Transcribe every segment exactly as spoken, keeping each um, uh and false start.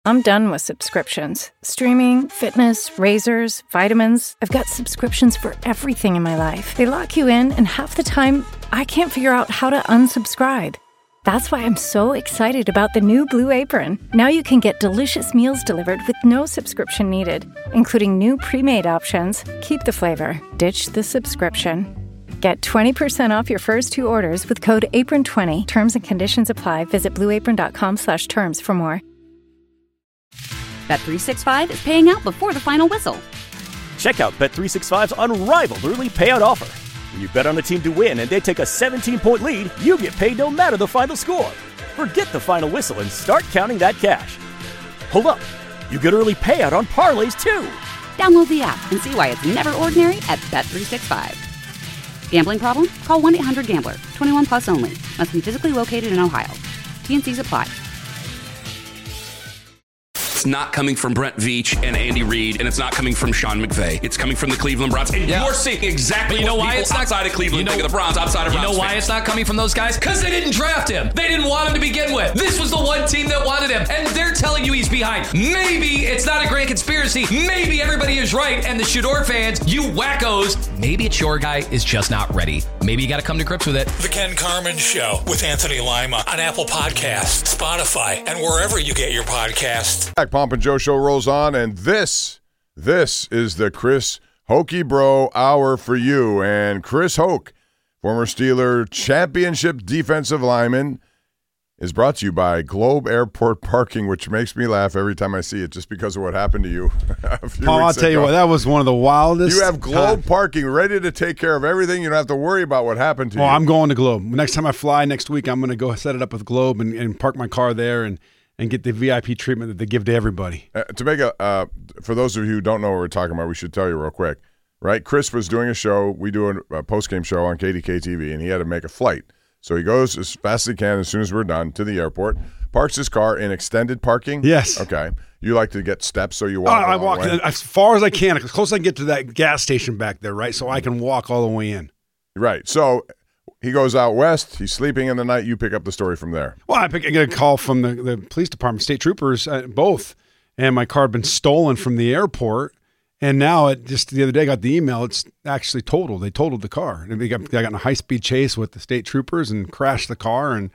I'm done with subscriptions. Streaming, fitness, razors, vitamins. I've got subscriptions for everything in my life. They lock you in, and half the time, I can't figure out how to unsubscribe. That's why I'm so excited about the new Blue Apron. Now you can get delicious meals delivered with no subscription needed, including new pre-made options. Keep the flavor, ditch the subscription. Get twenty percent off your first two orders with code apron twenty. Terms and conditions apply. Visit blueapron.com slash terms for more. Bet three sixty-five is paying out before the final whistle. Check out Bet three sixty-five's unrivaled early payout offer. When you bet on a team to win and they take a seventeen-point lead, you get paid no matter the final score. Forget the final whistle and start counting that cash. Hold up. You get early payout on parlays, too. Download the app and see why it's never ordinary at Bet three sixty-five. Gambling problem? Call one eight hundred gambler. twenty-one plus only. Must be physically located in Ohio. T and Cs apply. It's not coming from Brent Veach and Andy Reid, and it's not coming from Sean McVay. It's coming from the Cleveland Browns. And yeah. You're seeing exactly you know what why people it's not, outside of Cleveland you know, think of the Browns, outside of You Browns know why fans. it's not coming from those guys? Because they didn't draft him. They didn't want him to begin with. This was the one team that wanted him, and they're telling you he's behind. Maybe it's not a great conspiracy. Maybe everybody is right, and the Shador fans, you wackos, maybe it's your guy is just not ready. Maybe you got to come to grips with it. The Ken Carman Show with Anthony Lima on Apple Podcasts, Spotify, and wherever you get your podcasts. Pomp and Joe show rolls on, and this, this is the Chris Hokie Bro Hour for you. And Chris Hoke, former Steeler championship defensive lineman, is brought to you by Globe Airport Parking, which makes me laugh every time I see it just because of what happened to you a few Paul, I'll weeks tell you ago. what, that was one of the wildest. You have Globe times. Parking ready to take care of everything. You don't have to worry about what happened to oh, you. I'm going to Globe. Next time I fly next week, I'm going to go set it up with Globe and, and park my car there and, and get the V I P treatment that they give to everybody. Uh, to make a, uh, for those of you who don't know what we're talking about, we should tell you real quick, right? Chris was doing a show. We do a, a post-game show on K D K T V, and he had to make a flight. So he goes as fast as he can as soon as we're done to the airport, parks his car in extended parking. Yes. Okay. You like to get steps, so you Oh, walk a I long walk way. as far as I can, as close as I can get to that gas station back there, right? So I can walk all the way in. Right. So he goes out west. He's sleeping in the night. You pick up the story from there. Well, I, pick, I get a call from the, the police department, state troopers, uh, both, and my car had been stolen from the airport. And now, it just the other day, I got the email. It's actually totaled. They totaled the car. And they got, they got in a high speed chase with the state troopers and crashed the car. And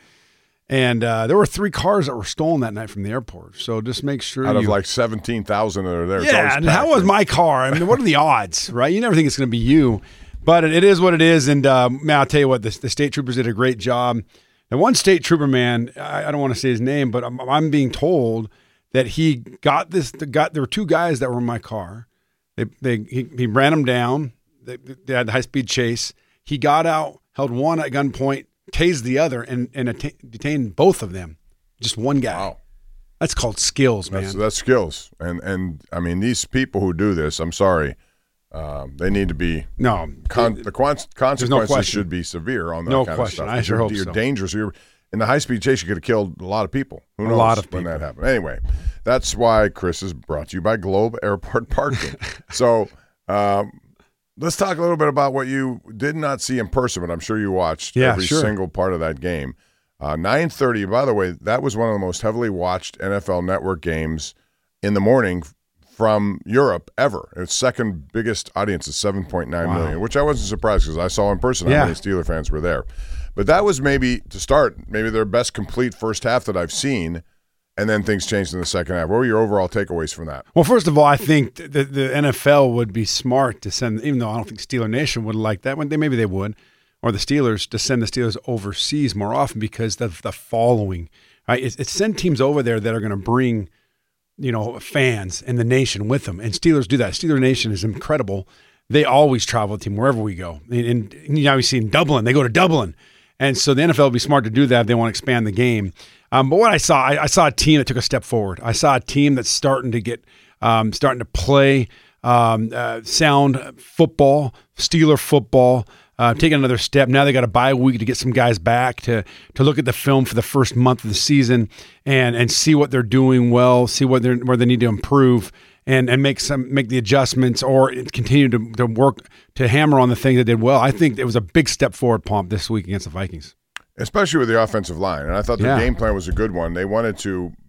and uh, there were three cars that were stolen that night from the airport. So just make sure Out you, of like seventeen thousand that are there. It's yeah. always And packed. how was my car? I mean, what are the odds, right? You never think it's going to be you, but it, it is what it is. And uh, man, I'll tell you what, the, the state troopers did a great job. And one state trooper, man, I, I don't want to say his name, but I'm, I'm being told that he got this. The, got there were two guys that were in my car. They, they, he, he ran them down. They, they had the high-speed chase. He got out, held one at gunpoint, tased the other, and, and att- detained both of them. Just one guy. Wow. That's called skills, man. That's, that's skills. And, and I mean, these people who do this, I'm sorry, um, they need to be no. con- the con- consequences no question. should be severe on that No kind question. of stuff. I sure you're, hope you're so. dangerous. You're in the high-speed chase. You could have killed a lot of people. Who A knows lot of when people. that happened? Anyway, that's why Chris is brought to you by Globe Airport Parking. So um, let's talk a little bit about what you did not see in person, but I'm sure you watched Yeah, every sure. single part of that game. Uh, nine thirty, by the way, that was one of the most heavily watched N F L Network games in the morning from Europe ever. Its second biggest audience is seven point nine Wow. million, which I wasn't surprised because I saw in person how Yeah. many Steeler fans were there. But that was maybe, to start, maybe their best complete first half that I've seen, and then things changed in the second half. What were your overall takeaways from that? Well, first of all, I think the, the N F L would be smart to send, even though I don't think Steeler Nation would like that, when they maybe they would, or the Steelers, to send the Steelers overseas more often because of the following. Right? It's, it's send teams over there that are going to bring, you know, fans and the nation with them. And Steelers do that. Steeler Nation is incredible. They always travel the team wherever we go. And, and you know, we see in Dublin, they go to Dublin. And so the N F L would be smart to do that if they want to expand the game. Um, but what I saw, I, I saw a team that took a step forward. I saw a team that's starting to get, um, starting to play um, uh, sound football, Steeler football, uh, taking another step. Now they got a bye week to get some guys back to to look at the film for the first month of the season and and see what they're doing well, see what they're where they need to improve. And, and make some make the adjustments or continue to, to work to hammer on the things they did well. I think it was a big step forward, Pomp, this week against the Vikings. Especially with the offensive line. And I thought their Yeah. game plan was a good one. They wanted to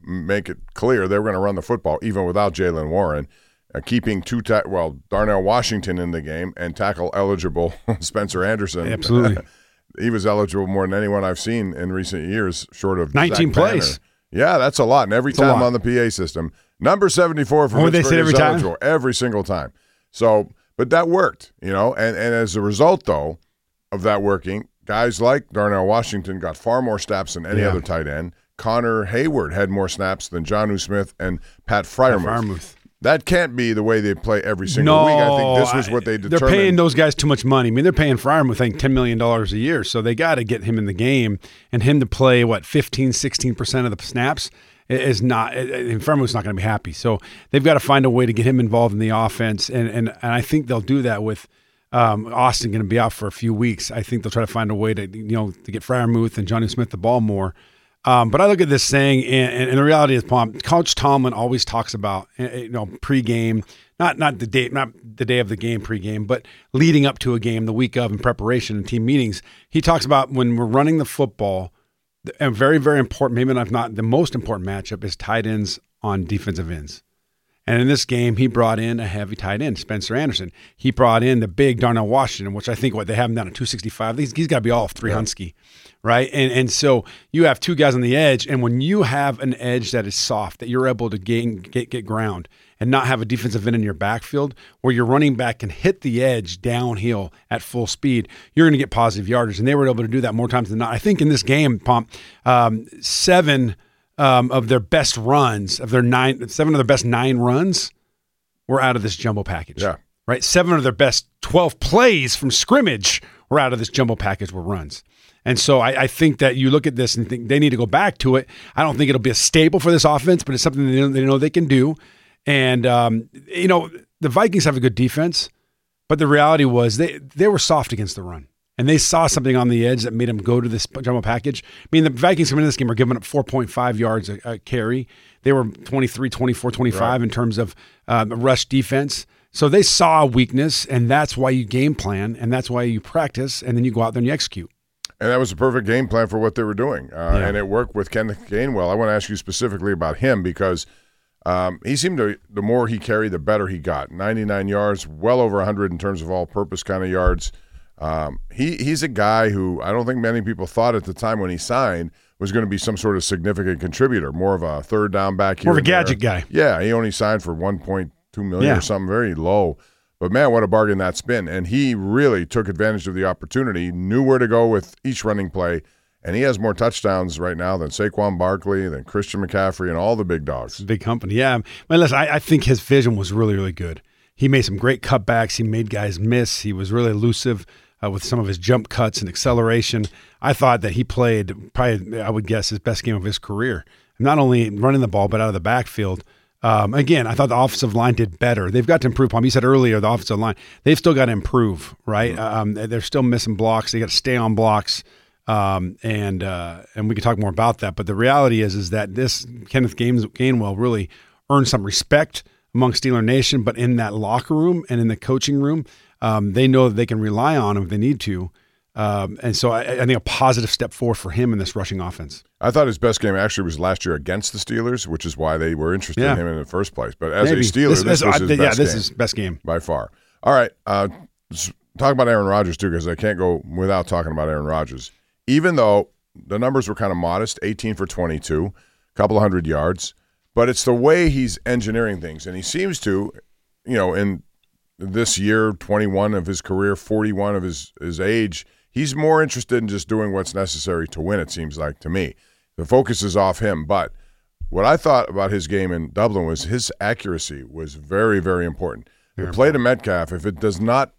make it clear they were going to run the football even without Jaylen Warren, uh, keeping two ta- well Darnell Washington in the game and tackle eligible Spencer Anderson. Absolutely. He was eligible more than anyone I've seen in recent years, short of nineteen Zach plays. Banner. Yeah, that's a lot. And every It's a time lot. on the P A system, number seventy-four for What would they Pittsburgh say every is time? eligible every single time. So, but that worked, you know. And and as a result, though, of that working, guys like Darnell Washington got far more snaps than any Yeah. other tight end. Connor Hayward had more snaps than Jonnu Smith and Pat Freiermuth. Freiermuth. That can't be the way they play every single no, week. I think this was what they determined. They're paying those guys too much money. I mean, they're paying Freiermuth, I think, ten million dollars a year. So they got to get him in the game, and him to play, what, fifteen, sixteen percent of the snaps is not – and Freiermuth's not going to be happy. So they've got to find a way to get him involved in the offense, and and, and I think they'll do that with um, Austin going to be out for a few weeks. I think they'll try to find a way to, you know, to get Freiermuth and Jonnu Smith the ball more. Um, but I look at this saying, and, and the reality is, Palm, Coach Tomlin always talks about, you know, pregame, not not the day, not the day of the game pregame, but leading up to a game, the week of, in preparation and team meetings. He talks about when we're running the football, a very, very important, maybe not, not the most important matchup is tight ends on defensive ends. And in this game, he brought in a heavy tight end, Spencer Anderson. He brought in the big Darnell Washington, which I think what they have him down at two sixty-five. He's, he's got to be all of three Hunsky, right? And and so you have two guys on the edge, and when you have an edge that is soft, that you're able to gain, get get ground and not have a defensive end in your backfield where your running back can hit the edge downhill at full speed, you're going to get positive yardage. And they were able to do that more times than not. I think in this game, Pomp, um, seven – Um, of their best runs, of their nine, seven of their best nine runs were out of this jumbo package. Yeah. Right? Seven of their best twelve plays from scrimmage were out of this jumbo package were runs. And so I, I think that you look at this and think they need to go back to it. I don't think it'll be a staple for this offense, but it's something they know they, know they can do. And, um, you know, the Vikings have a good defense, but the reality was they, they were soft against the run. And they saw something on the edge that made them go to this jumbo package. I mean, the Vikings coming in this game are giving up four point five yards a, a carry. They were twenty-three, twenty-four, twenty-five right. in terms of uh, rush defense. So they saw a weakness, and that's why you game plan, and that's why you practice, and then you go out there and you execute. And that was a perfect game plan for what they were doing. Uh, Yeah. And it worked with Kenneth Gainwell. I want to ask you specifically about him because um, he seemed to, the more he carried, the better he got. ninety-nine yards, well over one hundred in terms of all-purpose kind of yards. Um, he he's a guy who I don't think many people thought at the time when he signed was going to be some sort of significant contributor, more of a third down back here. More of a and there. gadget guy. Yeah, he only signed for one point two million dollars Yeah. or something very low. But man, what a bargain that's been. And he really took advantage of the opportunity, knew where to go with each running play, and he has more touchdowns right now than Saquon Barkley, than Christian McCaffrey, and all the big dogs. Big company, yeah. Well, listen, I, I think his vision was really, really good. He made some great cutbacks. He made guys miss. He was really elusive uh, with some of his jump cuts and acceleration. I thought that he played probably, I would guess, his best game of his career. Not only running the ball, but out of the backfield. Um, again, I thought the offensive line did better. They've got to improve. Palm, you said earlier, the offensive line, they've still got to improve, right? Mm-hmm. Um, they're still missing blocks. They got to stay on blocks. Um, and uh, and we can talk more about that. But the reality is, is that this Kenneth Gaines, Gainwell really earned some respect among Steeler Nation, but in that locker room and in the coaching room, um, they know that they can rely on him if they need to. Um, and so I, I think a positive step forward for him in this rushing offense. I thought his best game actually was last year against the Steelers, which is why they were interested Yeah. in him in the first place. But as Maybe. a Steeler, this, this, this was his I, best yeah, this game. is best game By far. All right. Uh, talk about Aaron Rodgers, too, because I can't go without talking about Aaron Rodgers. Even though the numbers were kind of modest, eighteen for twenty-two, a couple of hundred yards, but it's the way he's engineering things. And he seems to, you know, in this year, twenty-one of his career, forty-one of his, his age, he's more interested in just doing what's necessary to win, it seems like to me. The focus is off him. But what I thought about his game in Dublin was his accuracy was very, very important. The play to Metcalf, if it does not,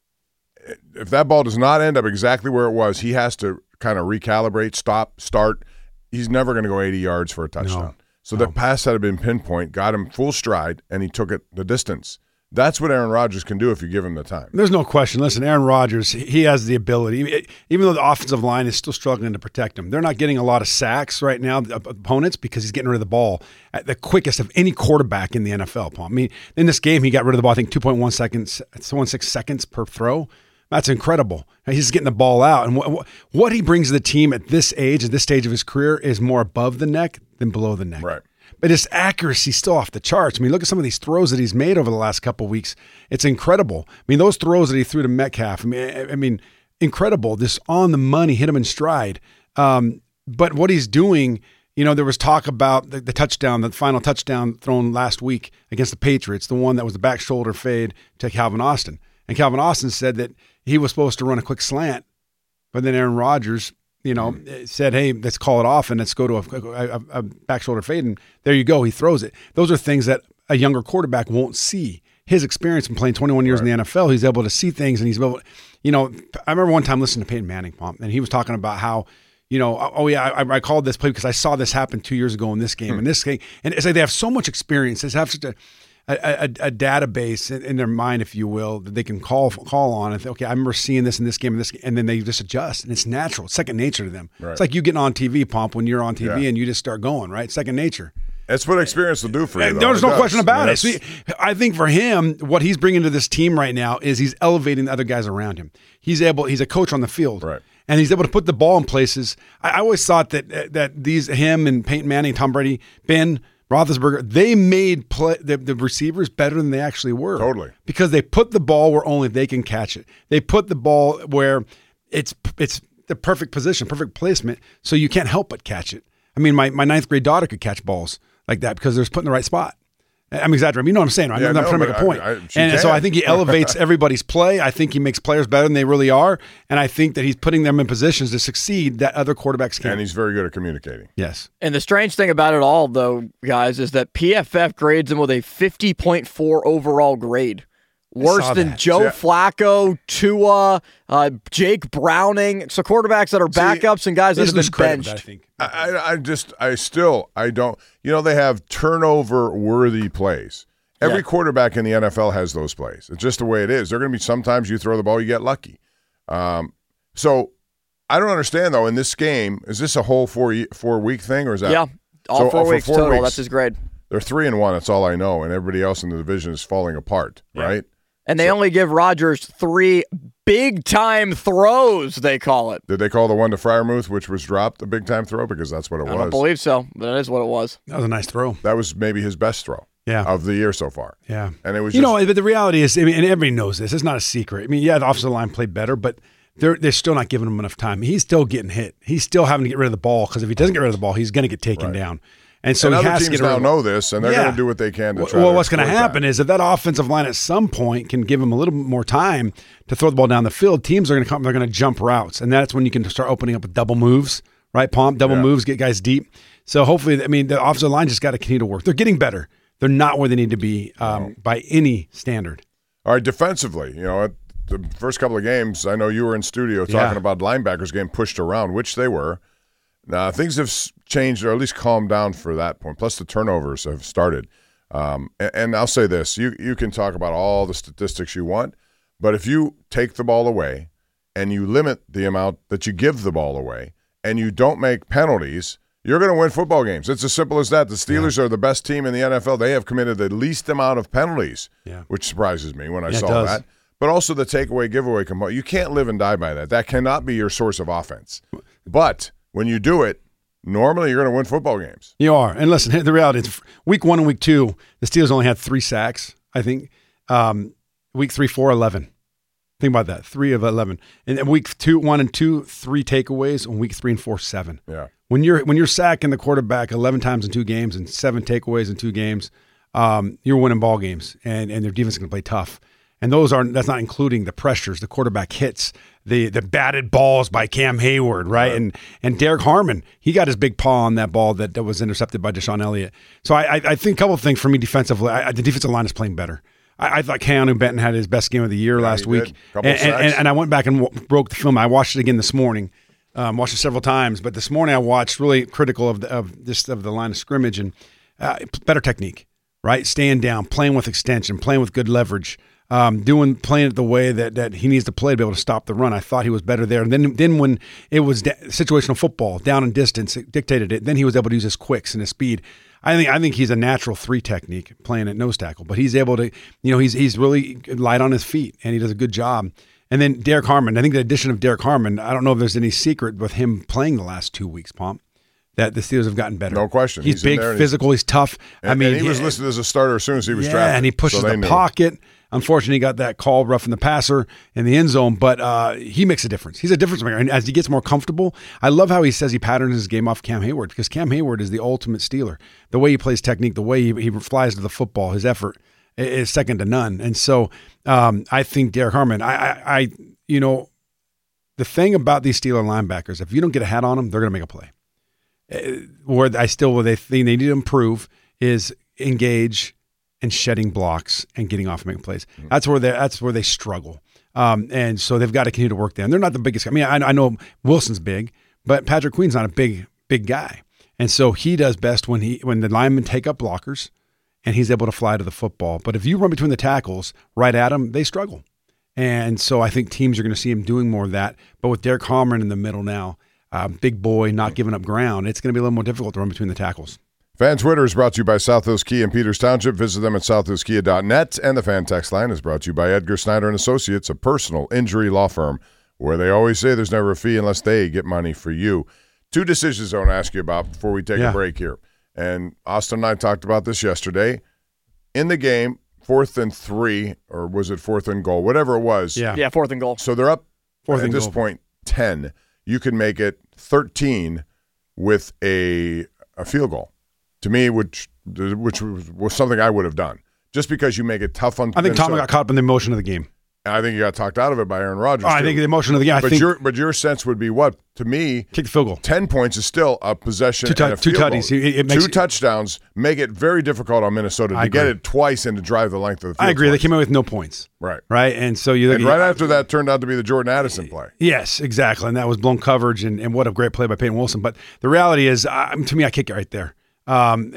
if that ball does not end up exactly where it was, he has to kind of recalibrate, stop, start. He's never going to go eighty yards for a touchdown. No. So No. the pass had been pinpoint, got him full stride, and he took it the distance. That's what Aaron Rodgers can do if you give him the time. There's no question. Listen, Aaron Rodgers, he has the ability, even though the offensive line is still struggling to protect him. They're not getting a lot of sacks right now, the opponents, because he's getting rid of the ball at the quickest of any quarterback in the N F L. I mean, in this game, he got rid of the ball, I think, two point one seconds, one point six seconds per throw. That's incredible. He's getting the ball out. And what, what he brings to the team at this age, at this stage of his career, is more above the neck than below the neck. Right. but his accuracy's still off the charts. I mean, look at some of these throws that he's made over the last couple of weeks. It's incredible. I mean, those throws that he threw to Metcalf, I mean, I, I mean incredible. This on the money, hit him in stride. Um, but what he's doing, you know, there was talk about the, the touchdown, the final touchdown thrown last week against the Patriots, the one that was the back shoulder fade to Calvin Austin. And Calvin Austin said that he was supposed to run a quick slant, but then Aaron Rodgers, you know, mm-hmm. said, hey, let's call it off and let's go to a, a, a back shoulder fade. And there you go. He throws it. Those are things that a younger quarterback won't see. His experience in playing twenty-one years right. in the N F L, he's able to see things, and he's able, you know, I remember one time listening to Peyton Manning, Pomp, and he was talking about how, you know, oh yeah, I, I called this play because I saw this happen two years ago in this game, hmm. and this game, and it's like they have so much experience, they have such a a, a, a database in, in their mind, if you will, that they can call call on and think, okay, I remember seeing this in this game and this, and then they just adjust, and it's natural, it's second nature to them. Right. It's like you getting on T V, Pomp, when you're on T V yeah. and you just start going, right? Second nature. That's what experience will do for you. There's no does. question about I mean, it. So he, that's... I think for him, what he's bringing to this team right now is he's elevating the other guys around him. He's able. He's a coach on the field, right? And he's able to put the ball in places. I, I always thought that that these him and Peyton Manning, Tom Brady, Ben Roethlisberger, they made play, the, the receivers better than they actually were. Totally, because they put the ball where only they can catch it. They put the ball where it's it's the perfect position, perfect placement, so you can't help but catch it. I mean, my my ninth grade daughter could catch balls like that because they're put in the right spot. I'm exaggerating. You know what I'm saying, right? Yeah, I'm no, trying to make a point. I, I, and can. so I think he elevates everybody's play. I think he makes players better than they really are. And I think that he's putting them in positions to succeed that other quarterbacks can't. And he's very good at communicating. Yes. And the strange thing about it all, though, guys, is that P F F grades him with a fifty point four overall grade. Worse than that. Joe yeah. Flacco, Tua, uh, Jake Browning. So quarterbacks that are backups See, and guys that have been credit, benched. I think. I, I just, I still, I don't, you know, they have turnover-worthy plays. Every Yeah. quarterback in the N F L has those plays. It's just the way it is. They're going to be sometimes you throw the ball, you get lucky. Um, so I don't understand, though, in this game, is this a whole four, four-week thing, or is that? Yeah, all so, four for weeks four total. weeks, That's his grade. They're three and one. That's all I know, and everybody else in the division is falling apart, Yeah. right? And they So- only give Rodgers three big-time throws, they call it. Did they call the one to Freiermuth, which was dropped, a big-time throw? Because that's what it I was. don't believe so, but that is what it was. That was a nice throw. That was maybe his best throw Yeah. of the year so far. Yeah. And it was You just, know, but the reality is, I mean, and everybody knows this. It's not a secret. I mean, yeah, the offensive line played better, but they're they're still not giving him enough time. He's still getting hit. He's still having to get rid of the ball because if he doesn't get rid of the ball, he's going to get taken Right. down. And so and he other has to teams get rid now of know this, and they're Yeah. going to do what they can to Well, try well to what's going to exploit happen that. is if that offensive line at some point can give him a little bit more time to throw the ball down the field, teams are going to come. They're going to jump routes, and that's when you can start opening up with double moves, right? Pomp double Yeah. moves, get guys deep. So hopefully, I mean, the offensive line just got to continue to work. They're getting better. They're not where they need to be um, No. by any standard. All right, defensively, you know, at the first couple of games, I know you were in studio talking Yeah. about linebackers getting pushed around, which they were. Now, things have s- changed or at least calmed down for that point. Plus, the turnovers have started. Um, and, and I'll say this. You, you can talk about all the statistics you want, but if you take the ball away and you limit the amount that you give the ball away and you don't make penalties, you're going to win football games. It's as simple as that. The Steelers yeah. are the best team in the N F L. They have committed the least amount of penalties, Yeah. which surprises me when I Yeah, it saw does. that. But also the takeaway, giveaway component. You can't live and die by that. That cannot be your source of offense. But when you do it, normally you're going to win football games. You are. And listen, the reality is week one and week two, the Steelers only had three sacks, I think. Um, week three, four, eleven. Think about that. Three of eleven. And then week two, one and two, three takeaways. And week three and four, seven. Yeah. When you're when you're sacking the quarterback eleven times in two games and seven takeaways in two games, um, you're winning ball games. And and their defense is going to play tough. And those are that's not including the pressures, the quarterback hits, the the batted balls by Cam Hayward, right? right. And and Derek Harmon, he got his big paw on that ball that, that was intercepted by Deshaun Elliott. So I I, I think a couple of things for me defensively. I, the defensive line is playing better. I, I thought Keanu Benton had his best game of the year yeah, last he week, did. Couple and, and, and and I went back and w- broke the film. I watched it again this morning. Um, watched it several times, but this morning I watched really critical of the, of this of the line of scrimmage and uh, better technique, right? Staying down, playing with extension, playing with good leverage. Um, doing playing it the way that, that he needs to play to be able to stop the run. I thought he was better there. And then then when it was da- situational football, down and distance, it dictated it. Then he was able to use his quicks and his speed. I think I think he's a natural three technique playing at nose tackle, but he's able to, you know, he's he's really light on his feet and he does a good job. And then Derek Harmon, I think the addition of Derek Harmon, I don't know if there's any secret with him playing the last two weeks, Pomp. that the Steelers have gotten better. No question. He's, He's in big, there and physical, he's, he's tough. And, I mean, and he was listed as a starter as soon as he was yeah, drafted. and he pushes so the knew. pocket. Unfortunately, he got that call roughing the passer in the end zone, but uh, he makes a difference. He's a difference maker. And as he gets more comfortable, I love how he says he patterns his game off Cam Hayward, because Cam Hayward is the ultimate Steeler. The way he plays technique, the way he, he flies to the football, his effort is second to none. And so um, I think Derek Harmon, I, I, I, you know, the thing about these Steeler linebackers, if you don't get a hat on them, they're going to make a play. Uh, where I still, where they think they need to improve is engage and shedding blocks and getting off and making plays. That's where they that's where they struggle. Um, and so they've got to continue to work there. And they're not the biggest. I mean, I, I know Wilson's big, but Patrick Queen's not a big, big guy. And so he does best when he when the linemen take up blockers and he's able to fly to the football. But if you run between the tackles right at him, they struggle. And so I think teams are going to see him doing more of that. But with Derek Harmon in the middle now, uh, big boy, not giving up ground, it's going to be a little more difficult to run between the tackles. Fan Twitter is brought to you by South Hills Kia in Peters Township. Visit them at south hills kia dot net. And the Fan Text Line is brought to you by Edgar Snyder and Associates, a personal injury law firm, where they always say there's never a fee unless they get money for you. Two decisions I want to ask you about before we take yeah. a break here. And Austin and I talked about this yesterday. In the game, fourth and three, or was it fourth and goal? Whatever it was. Yeah, yeah fourth and goal. So they're up fourth at and this goal. point ten. You can make it thirteen with a a field goal. To me, which which was, was something I would have done, just because you make it tough on. I think Tom Minnesota. got caught up in the emotion of the game. And I think he got talked out of it by Aaron Rodgers. Oh, I too. think the emotion of the game. I but think your but your sense would be what? To me, kick the field goal. Ten points is still a possession. Two, tu- and a two field tutties. goal. It, it makes two touchdowns make it very difficult on Minnesota to I get agree. it twice and to drive the length of the field. I agree. twice. They came out with no points. Right. Right. And so you look And at, right after that turned out to be the Jordan Addison play. Yes, exactly. And that was blown coverage, and, and what a great play by Peyton Wilson. But the reality is, uh, to me, I kick it right there. Um,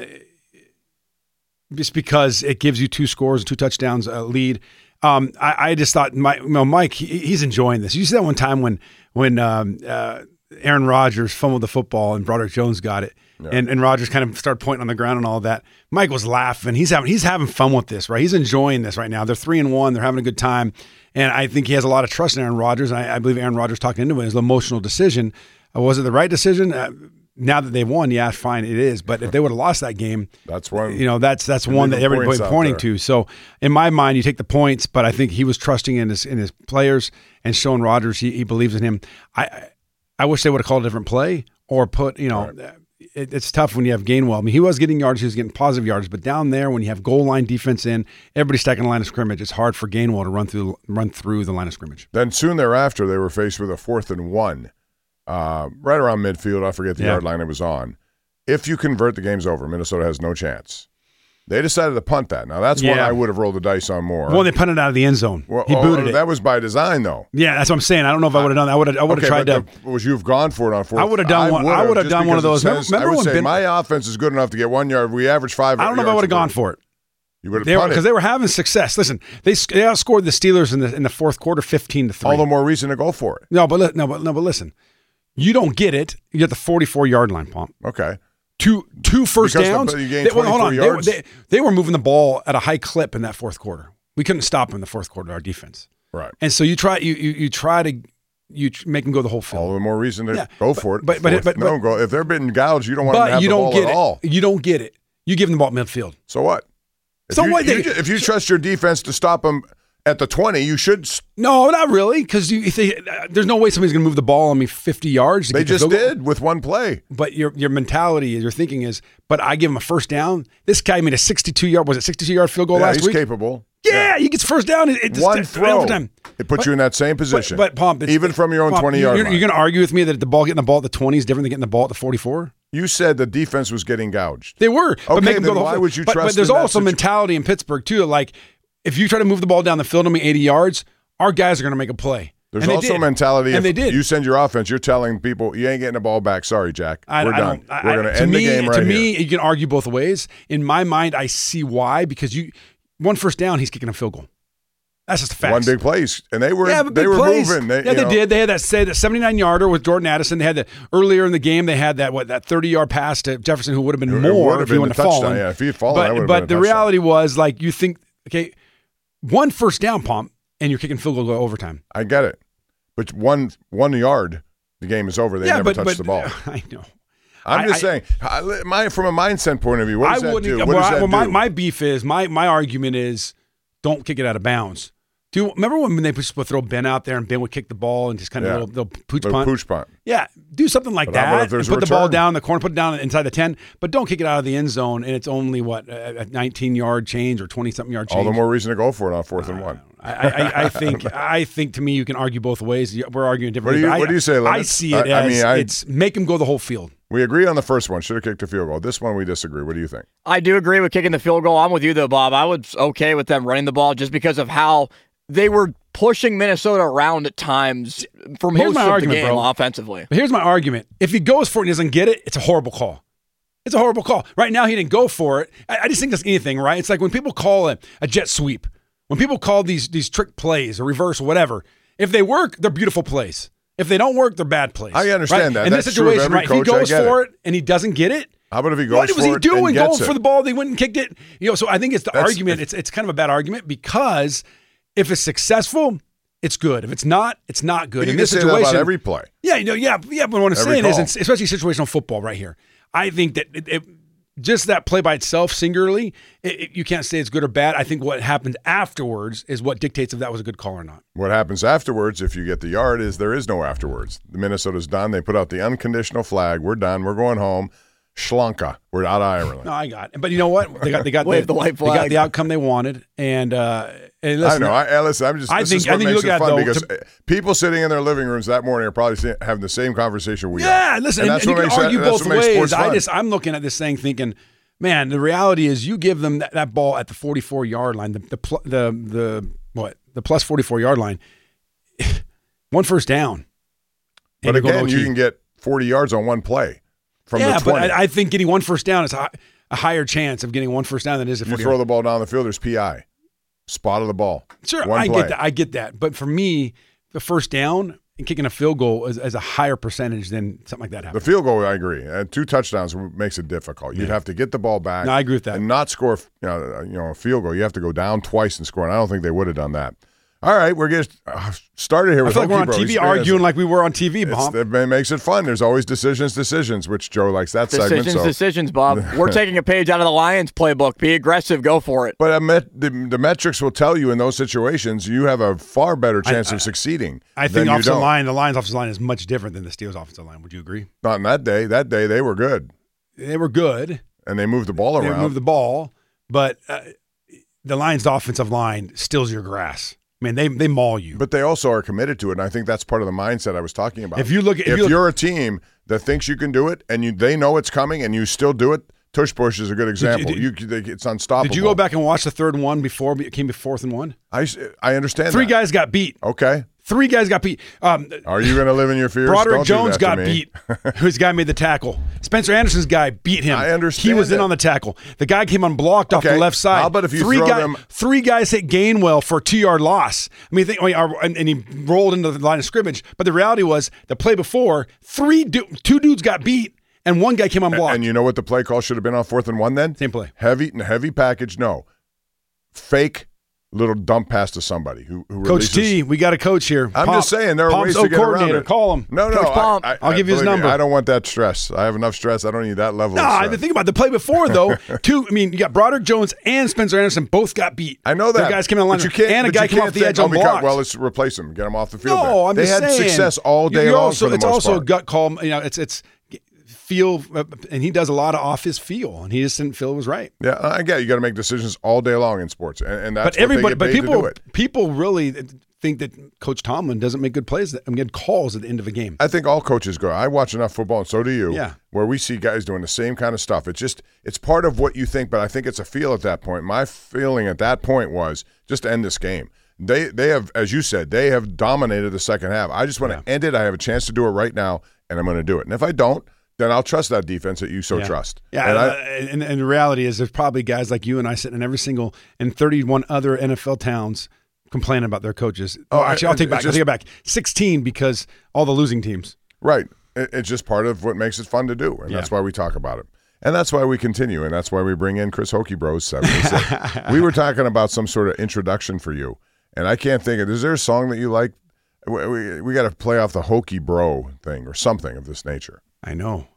just because it gives you two scores, two touchdowns uh, lead. Um, I, I just thought, my, you know, Mike, he, he's enjoying this. You see that one time when when um, uh, Aaron Rodgers fumbled the football and Broderick Jones got it, yeah. and and Rodgers kind of started pointing on the ground and all that. Mike was laughing. He's having he's having fun with this, right? He's enjoying this right now. They're three and one. They're having a good time, and I think he has a lot of trust in Aaron Rodgers. And I, I believe Aaron Rodgers talking into it is an emotional decision. Uh, was it the right decision? Uh, Now that they've won, yeah, fine, it is. But if they would have lost that game, that's one. You know, that's that's one that everybody's pointing to. So in my mind, you take the points, but I think he was trusting in his in his players and showing Rodgers he, he believes in him. I I wish they would have called a different play or put, you know, right. it, it's tough when you have Gainwell. I mean, he was getting yards, he was getting positive yards, but down there when you have goal line defense in, everybody stacking the line of scrimmage, it's hard for Gainwell to run through run through the line of scrimmage. Then soon thereafter, they were faced with a fourth and one, uh, right around midfield. I forget the Yeah. yard line it was on. If you convert, the game's over. Minnesota has no chance. They decided to punt that. Now, that's one Yeah. I would have rolled the dice on more. Well, they punted out of the end zone. Well, he booted oh, it. That was by design, though. Yeah, that's what I'm saying. I don't know if I would have done that. I would have. I would have Okay, tried to. but the, was you've gone for it on fourth? I would have done one- I would have just done one of because those. it says- Remember I would when say Ben- my offense is good enough to get one yard. We average five. I don't know if I would have gone for it. You would They have were punted. because they were having success. Listen, they they outscored the Steelers in the in the fourth quarter, fifteen to three. All the more reason to go for it. No, but li- no, but no, but listen, you don't get it. You get the forty-four yard line, Pomp. Okay. Two two first Because the- downs. you gained They- well, hold on. twenty-four They were, yards? they, they were moving the ball at a high clip in that fourth quarter. We couldn't stop them in the fourth quarter. Our defense. Right. And so you try you you, you try to you tr- make them go the whole field. All the more reason to Yeah, go but- for it. but- but- Fourth, but- no, but- go. If they're being gouged, you don't want them to But have you the don't ball get at it. all. You don't get it. You give them the ball at midfield. So what? If So you, what? you They- ju- if you trust your defense to stop them at the twenty, you should. s- No, not really, because you, if they, uh, there's no way somebody's going to move the ball on me fifty yards. To They get the just field goal. did with one play. But your your mentality, your thinking is, but I give him a first down. This guy made a sixty-two yard, was it sixty-two yard field goal Yeah, last he's week? capable. Yeah, he gets first down. It, it just- One it- throw. overtime. It puts But- you in that same position. But, but Pomp, it's- even from your own Pomp, twenty you're, yard you're, line. You're going to argue with me that the ball getting the ball at the twenty is different than getting the ball at the forty-four? You said the defense was getting gouged. They were. Okay, but make them then go the why whole- would you but, trust But there's in that also situ- mentality in Pittsburgh too. Like if you try to move the ball down the field on me eighty yards, our guys are going to make a play. There's And they also did. mentality. And if they did. You send your offense, you're telling people you ain't getting the ball back. Sorry, Jack. I, We're I done. don't- I- We're going I- to to end me, the game right To here. me, you can argue both ways. In my mind, I see why because you one first down, he's kicking a field goal. That's just a fact. One big place, and they were Yeah, but they big were plays. moving. They, yeah, you they know, did. They had that say that seventy-nine yarder with Jordan Addison. They had that earlier in the game. They had that what that thirty yard pass to Jefferson, who would have been It more would have if he been wouldn't the have touchdown. fallen. Yeah, if he had fallen, but that would have but been a the touchdown. reality was like you think okay, one first down pump and you're kicking field goal to overtime. I get it, but one one yard, the game is over. They yeah, never but, touched but the ball. I know. I'm I, just I, saying, I, my from a mindset point of view, what does I that wouldn't. do? What well, does I, that well, my, do? my beef is my my argument is don't kick it out of bounds. Do you remember when they would throw Ben out there and Ben would kick the ball and just kind of Yeah. little, little pooch Little punt? pooch punt. Yeah, do something like But how about that. if there's and a put the ball return? down in the corner, put it down inside the ten, but don't kick it out of the end zone. And it's only what a nineteen yard change or twenty something yard change. All the more reason to go for it on fourth and one. I, I, I think I think to me you can argue both ways. We're arguing What do differently. you but I, What do you say, Lennon? I see it I, I as mean, I, it's make him go the whole field. We agree on the first one. Should have kicked a field goal. This one we disagree. What do you think? I do agree with kicking the field goal. I'm with you though, Bob. I was okay with them running the ball just because of how they were pushing Minnesota around at times for Here's most my of argument, the game bro. offensively. But here's my argument: if he goes for it and doesn't get it, it's a horrible call. It's a horrible call. Right now, he didn't go for it. I, I just think that's anything, right? It's like when people call a, a jet sweep, when people call these these trick plays or reverse or whatever. If they work, they're beautiful plays. If they don't work, they're bad plays. I understand right? that. In That's this true of situation, every right? If he coach. I goes get for it. it and he doesn't get it, How about if he goes what for was he it doing and going gets for it? the ball? They went and kicked it. You know, so I think it's the That's- argument. It's it's kind of a bad argument because if it's successful, it's good. If it's not, it's not good. But you In can this say that situation, about every play. yeah, you know, yeah, yeah. But what I'm Every saying is, call. it's, especially situational football right here, I think that it, it, just that play by itself, singularly, it, it, you can't say it's good or bad. I think what happened afterwards is what dictates if that was a good call or not. What happens afterwards, if you get the yard, is there is no afterwards. The Minnesota's done. They put out the unconditional flag. We're done. We're going home. Schlanka. We're out of Ireland. No, I got it. But you know what? They got they got Wave the white they got flag. the outcome they wanted, and uh, and listen, I know. I, I listen. I'm just. I this think- is what I think you makes look it at, fun though, because to- people sitting in their living rooms that morning are probably sitting, having the same conversation we are. Yeah, listen, and, that's and you what can makes that- argue that's both what makes ways. sports I fun. just I'm looking at this thing thinking, man, the reality is you give them that, that ball at the forty-four yard line, the the pl- the the what the plus forty-four yard line, one first down. But and you're going again, O T. you can get forty yards on one play from yeah, the but twenty. I, I think getting one first down is a, a higher chance of getting one first down than it is if you throw the ball down the field, there's P I. Spot of the ball. Sure, One I play. get that. I get that. But for me, the first down and kicking a field goal is, is a higher percentage than something like that The happens. field goal, I agree. And two touchdowns makes it difficult. You'd Yeah. have to get the ball back. No, I agree with that. And not score, you know, you know, a field goal. You have to go down twice and score. And I don't think they would have done that. All right, we're getting uh, started here I with feel like we're on Hokie Bro. T V He's- arguing like we were on T V, It's, Bob. it makes it fun. There's always decisions, decisions, which Joe likes that segment. Decisions, So. decisions, Bob. We're taking a page out of the Lions playbook. Be aggressive. Go for it. But I met, the, the metrics will tell you in those situations you have a far better chance I- of succeeding. I than think you offensive don't. line, the Lions' offensive line is much different than the Steelers' offensive line. Would you agree? Not in that day. That day they were good, They were good. and they moved the ball They around. moved the ball, but uh, the Lions' offensive line steals your grass. Man, they they maul you. But they also are committed to it, and I think that's part of the mindset I was talking about. If you look at- if if you look- you're a team that thinks you can do it, and you they know it's coming, and you still do it, Tush Push is a good example. did- you, they, it's unstoppable. Did you go back and watch the third one before it came to fourth and one? I, I understand. Three that. guys got beat. Okay. Three guys got beat. Um, Are you going to live in your fears? Broderick Don't do Jones that to got me. beat. Whose guy made the tackle? Spencer Anderson's guy beat him. I understand He was in that. on the tackle. The guy came unblocked off Okay. the left side. How about if you three throw guy- them- Three guys hit Gainwell for a two-yard loss. I mean, think, I mean, or- and, and he rolled into the line of scrimmage. But the reality was, the play before, three du- two dudes got beat, and one guy came unblocked. And you know what the play call should have been on fourth and one then? Same play. Heavy heavy package, no. Fake little dump pass to somebody who, who Coach releases. T, we got a coach here. I'm Pomp- just saying there are Pomp's ways to get around coordinator. it. Call him. No, no, Coach I, Pomp. I, I'll I- give you his believe me, number. I don't want that stress. I have enough stress. I don't need that level No, of I stress. mean, think about it. The play before, though. Two, I mean, you got Broderick Jones and Spencer Anderson both got beat. I know that. The guys came in the line, but you can't, and a but guy you came can't off the think, edge oh, we got- unblocked. Well, let's replace him. Get him off the field. No, there. I'm they just had saying. success all day You're long also, for the it's most also part. a gut call. You know, it's it's feel, and he does a lot of off his feel, and he just didn't feel it was right. Yeah, I get it. You got to make decisions all day long in sports, and, and that's But everybody, what they get but paid to do people, it. people really think that Coach Tomlin doesn't make good plays, that, I mean, good calls at the end of a game. I think all coaches go. I watch enough football, and so do you. Yeah. Where we see guys doing the same kind of stuff. It's just it's part of what you think, but I think it's a feel at that point. My feeling at that point was just to end this game. They they have, as you said, they have dominated the second half. I just want Yeah. to end it. I have a chance to do it right now, and I'm going to do it. And if I don't, then I'll trust that defense that you so Yeah. trust. Yeah, And uh, I, and, and the reality is, there's probably guys like you and I sitting in every single and thirty-one other N F L towns complaining about their coaches. Oh, Oh, actually, I'll it- take it back. I'll just- take it back. sixteen because all the losing teams. right. It, it's just part of what makes it fun to do, and Yeah. that's why we talk about it. And that's why we continue, and that's why we bring in Chris Hokie Bros seventy-six. We were talking about some sort of introduction for you, and I can't think of. Is there a song that you like? We, we, we got to play off the Hokie Bro thing or something of this nature. I know.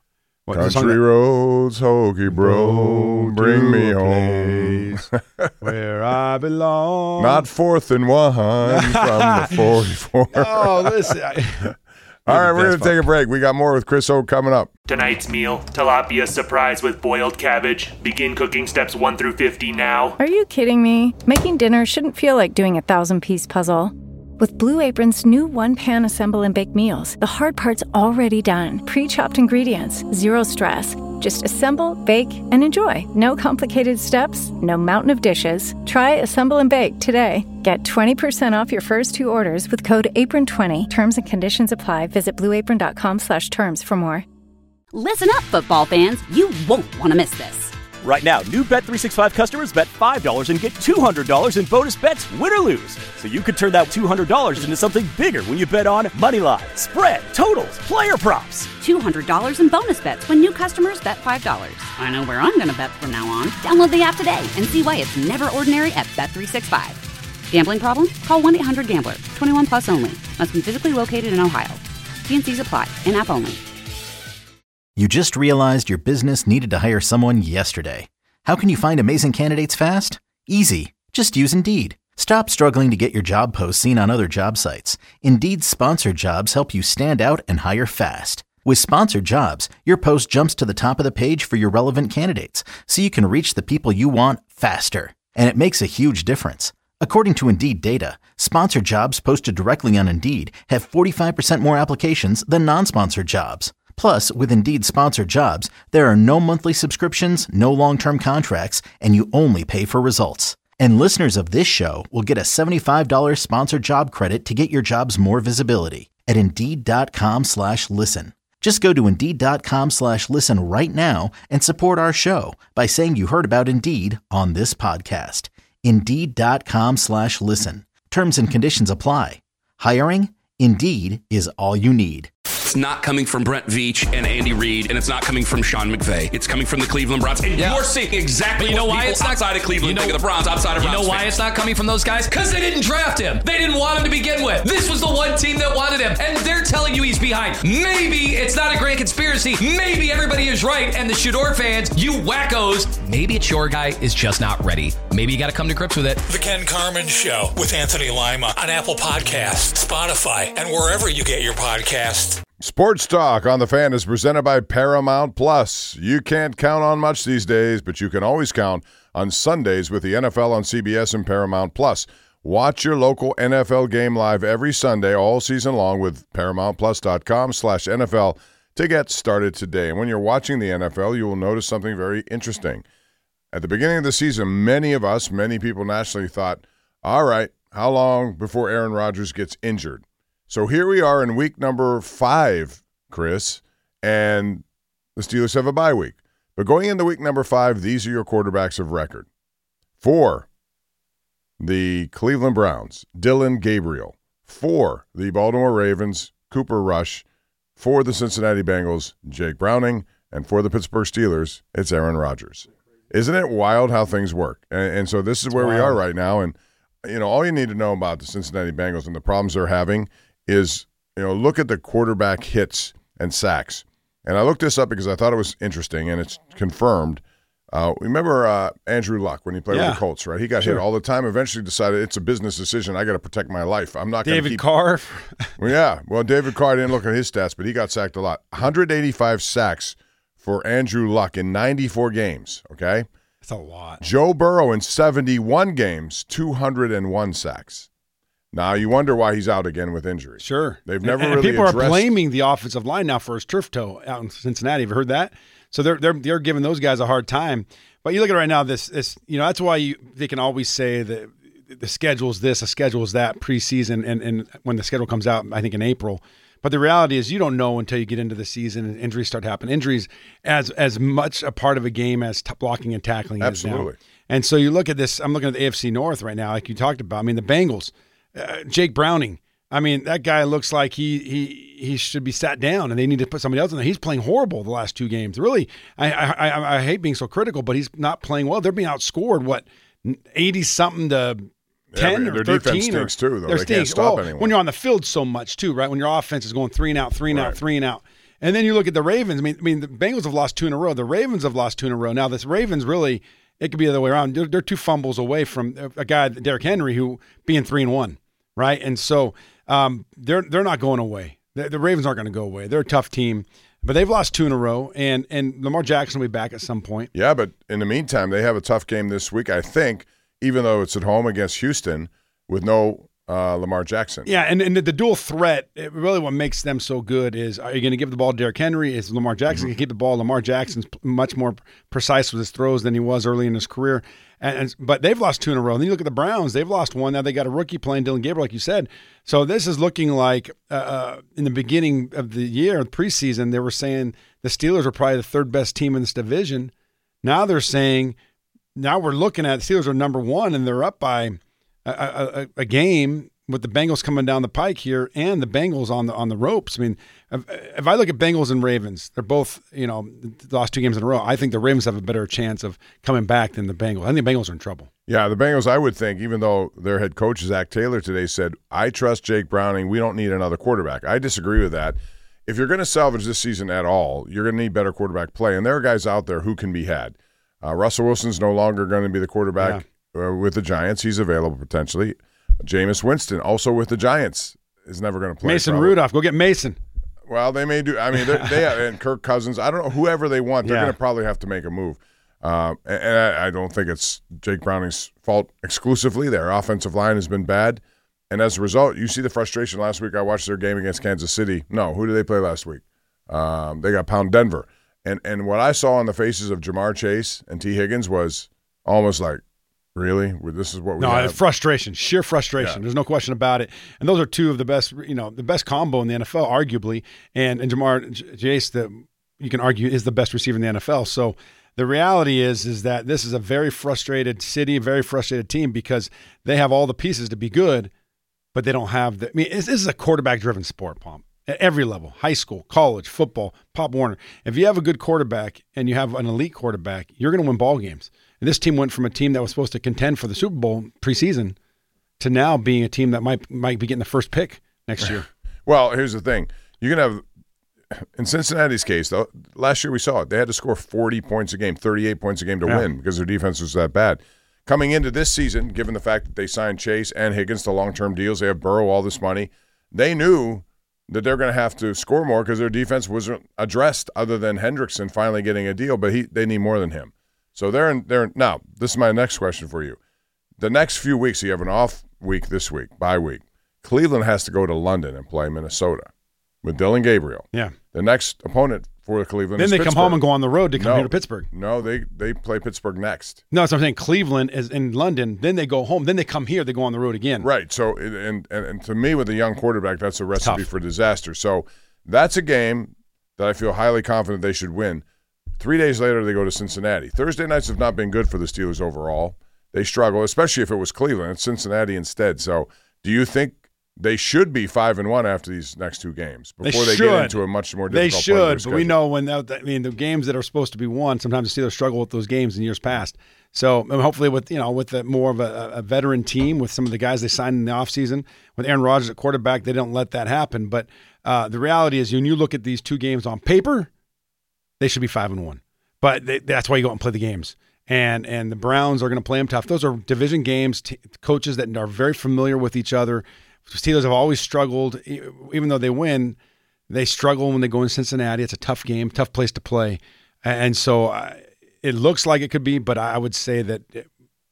What, the song Country that- roads, hokey bro, bring me home. Where I belong. Not fourth and one from the forty-four. Oh, listen. I, All right, we're going That's to take a break. We got more with Chris Hoke coming up. Tonight's meal, tilapia surprise with boiled cabbage. Begin cooking steps one through fifty now. Are you kidding me? Making dinner shouldn't feel like doing a thousand-piece puzzle. With Blue Apron's new one-pan assemble and bake meals, the hard part's already done. Pre-chopped ingredients, zero stress. Just assemble, bake, and enjoy. No complicated steps, no mountain of dishes. Try Assemble and Bake today. Get twenty percent off your first two orders with code apron twenty. Terms and conditions apply. Visit blueapron.com slash terms for more. Listen up, football fans. You won't want to miss this. Right now, new Bet three sixty-five customers bet five dollars and get two hundred dollars in bonus bets, win or lose. So you could turn that two hundred dollars into something bigger when you bet on money line, spread, totals, player props. two hundred dollars in bonus bets when new customers bet five dollars. I know where I'm going to bet from now on. Download the app today and see why it's never ordinary at Bet three sixty-five. Gambling problem? Call one eight hundred gambler. twenty-one plus only. Must be physically located in Ohio. T and C's apply. In-app only. You just realized your business needed to hire someone yesterday. How can you find amazing candidates fast? Easy. Just use Indeed. Stop struggling to get your job posts seen on other job sites. Indeed's sponsored jobs help you stand out and hire fast. With sponsored jobs, your post jumps to the top of the page for your relevant candidates, so you can reach the people you want faster. And it makes a huge difference. According to Indeed data, sponsored jobs posted directly on Indeed have forty-five percent more applications than non-sponsored jobs. Plus, with Indeed sponsored jobs, there are no monthly subscriptions, no long-term contracts, and you only pay for results. And listeners of this show will get a seventy-five dollars sponsored job credit to get your jobs more visibility at Indeed.com slash listen. Just go to Indeed.com slash listen right now and support our show by saying you heard about Indeed on this podcast. Indeed.com slash listen. Terms and conditions apply. Hiring? Indeed is all you need. It's not coming from Brent Veach and Andy Reid, and it's not coming from Sean McVay. It's coming from the Cleveland Browns. And Yeah. you're seeing exactly But you know what why people it's not- outside of Cleveland you know- think of the Browns, outside of You Browns know why fans. it's not coming from those guys? Because they didn't draft him. They didn't want him to begin with. This was the one team that wanted him, and they're telling you he's behind. Maybe it's not a grand conspiracy. Maybe everybody is right, and the Shador fans, you wackos, maybe it's your guy is just not ready. Maybe you got to come to grips with it. The Ken Carmen Show with Anthony Lima on Apple Podcasts, Spotify, and wherever you get your podcasts. Sports Talk on the Fan is presented by Paramount Plus. You can't count on much these days, but you can always count on Sundays with the N F L on C B S and Paramount Plus. Watch your local N F L game live every Sunday all season long with ParamountPlus.com slash NFL to get started today. And when you're watching the N F L, you will notice something very interesting. At the beginning of the season, many of us, many people nationally thought, all right, how long before Aaron Rodgers gets injured? So here we are in week number five, Chris, and the Steelers have a bye week. But going into week number five, these are your quarterbacks of record. For the Cleveland Browns, Dylan Gabriel. For the Baltimore Ravens, Cooper Rush. For the Cincinnati Bengals, Jake Browning. And for the Pittsburgh Steelers, it's Aaron Rodgers. Isn't it wild how things work? And, and so this is where we are right now. And, you know, all you need to know about the Cincinnati Bengals and the problems they're having is, you know, look at the quarterback hits and sacks. And I looked this up because I thought it was interesting, and it's confirmed. Uh, remember uh, Andrew Luck when he played Yeah. with the Colts, right? He got Sure. hit all the time. Eventually decided it's a business decision. I got to protect my life. I'm not going to David keep. Carr. Well, yeah. Well, David Carr, I didn't look at his stats, but he got sacked a lot. one hundred eighty-five sacks for Andrew Luck in ninety-four games, okay? That's a lot. Joe Burrow in seventy-one games, two hundred one sacks. Now, you wonder why he's out again with injury. Sure. They've never and, and really people addressed- are blaming the offensive line now for his turf toe out in Cincinnati. Have you heard that? So they're they're they're giving those guys a hard time. But you look at it right now, this this you know, that's why you they can always say that the schedule's this, the schedule's that preseason, and, and when the schedule comes out, I think in April. But the reality is you don't know until you get into the season and injuries start happening. Injuries as as much a part of a game as t- blocking and tackling is now. Absolutely. And so you look at this, I'm looking at the A F C North right now, like you talked about. I mean, the Bengals, uh, Jake Browning. I mean, that guy looks like he he he should be sat down, and they need to put somebody else in there. He's playing horrible the last two games. Really, I I, I, I hate being so critical, but he's not playing well. They're being outscored, what, eighty-something to ten Yeah, or their thirteen? defense stinks too, though. Their They can't stinks. stop well, anyone. When you're on the field so much too, right? When your offense is going three and out, three and Right. out, three and out. And then you look at the Ravens. I mean, I mean, the Bengals have lost two in a row. The Ravens have lost two in a row. Now, this Ravens really, it could be the other way around. They're, they're two fumbles away from a guy, Derrick Henry, who being three and one, right? And so um, they're they're not going away. The, the Ravens aren't going to go away. They're a tough team, but they've lost two in a row, and and Lamar Jackson will be back at some point. Yeah, but in the meantime, they have a tough game this week, I think, even though it's at home against Houston with no uh, Lamar Jackson. Yeah, and, and the, the dual threat, it really what makes them so good is, are you going to give the ball to Derrick Henry? Is Lamar Jackson Mm-hmm. going to keep the ball? Lamar Jackson's much more precise with his throws than he was early in his career. And, and But they've lost two in a row. And then you look at the Browns, they've lost one. Now they got a rookie playing, Dylan Gabriel, like you said. So this is looking like uh, in the beginning of the year, preseason, they were saying the Steelers are probably the third best team in this division. Now they're saying, now we're looking at the Steelers are number one, and they're up by a, a, a game with the Bengals coming down the pike here and the Bengals on the on the ropes. I mean, if, if I look at Bengals and Ravens, they're both, you know, lost two games in a row. I think the Ravens have a better chance of coming back than the Bengals. I think the Bengals are in trouble. Yeah, the Bengals, I would think, even though their head coach, Zach Taylor, today said, I trust Jake Browning. We don't need another quarterback. I disagree with that. If you're going to salvage this season at all, you're going to need better quarterback play. And there are guys out there who can be had. Uh, Russell Wilson's no longer going to be the quarterback yeah. uh, with the Giants. He's available potentially. Jameis Winston, also with the Giants, is never going to play. Mason probably. Rudolph, go get Mason. Well, they may do. I mean, they have, and Kirk Cousins. I don't know, whoever they want, they're Yeah. going to probably have to make a move. Uh, and and I, I don't think it's Jake Browning's fault exclusively. Their offensive line has been bad. And as a result, you see the frustration. Last week I watched their game against Kansas City. No, who did they play last week? Um, they got pound Denver. And and what I saw on the faces of Jamar Chase and T. Higgins was almost like, really? This is what we No, have? frustration, sheer frustration. Yeah. There's no question about it. And those are two of the best, you know, the best combo in the N F L, arguably. And and Jamar Chase, the you can argue is the best receiver in the N F L. So the reality is is that this is a very frustrated city, a very frustrated team because they have all the pieces to be good, but they don't have the. I mean, this is a quarterback-driven sport, Pomp. At every level, high school, college, football, Pop Warner. If you have a good quarterback and you have an elite quarterback, you're going to win ball games. And this team went from a team that was supposed to contend for the Super Bowl preseason to now being a team that might might be getting the first pick next year. Well, here's the thing. You can have, in Cincinnati's case, though, last year we saw it. They had to score forty points a game, thirty-eight points a game to Yeah. win because their defense was that bad. Coming into this season, given the fact that they signed Chase and Higgins to long-term deals, they have Burrow all this money, they knew that they're going to have to score more because their defense wasn't addressed other than Hendrickson finally getting a deal, but he they need more than him. So they're in, they're now, this is my next question for you. The next few weeks, you have an off week this week, bye week. Cleveland has to go to London and play Minnesota with Dylan Gabriel. Yeah. The next opponent for Cleveland Then is they Pittsburgh. come home and go on the road to come no, here to Pittsburgh. No, they, they play Pittsburgh next. No, that's what I'm saying. Cleveland is in London. Then they go home. Then they come here. They go on the road again. Right. So, and, and, and to me, with a young quarterback, that's a recipe Tough. for disaster. So that's a game that I feel highly confident they should win. Three days later, they go to Cincinnati. Thursday nights have not been good for the Steelers overall. They struggle, especially if it was Cleveland. It's Cincinnati instead. So do you think they should be five and one after these next two games before they, they get into a much more They difficult part of their should, but we schedule? know when that, I mean the games that are supposed to be won, sometimes the Steelers struggle with those games in years past. So I mean, hopefully with you know with the, more of a, a veteran team with some of the guys they signed in the offseason, with Aaron Rodgers at quarterback, they don't let that happen. But uh, the reality is when you look at these two games on paper, they should be five and one. But they, that's why you go out and play the games. And and the Browns are going to play them tough. Those are division games, t- coaches that are very familiar with each other. The Steelers have always struggled, e- even though they win, they struggle when they go in Cincinnati. It's a tough game, tough place to play. And so uh, it looks like it could be, but I would say that it,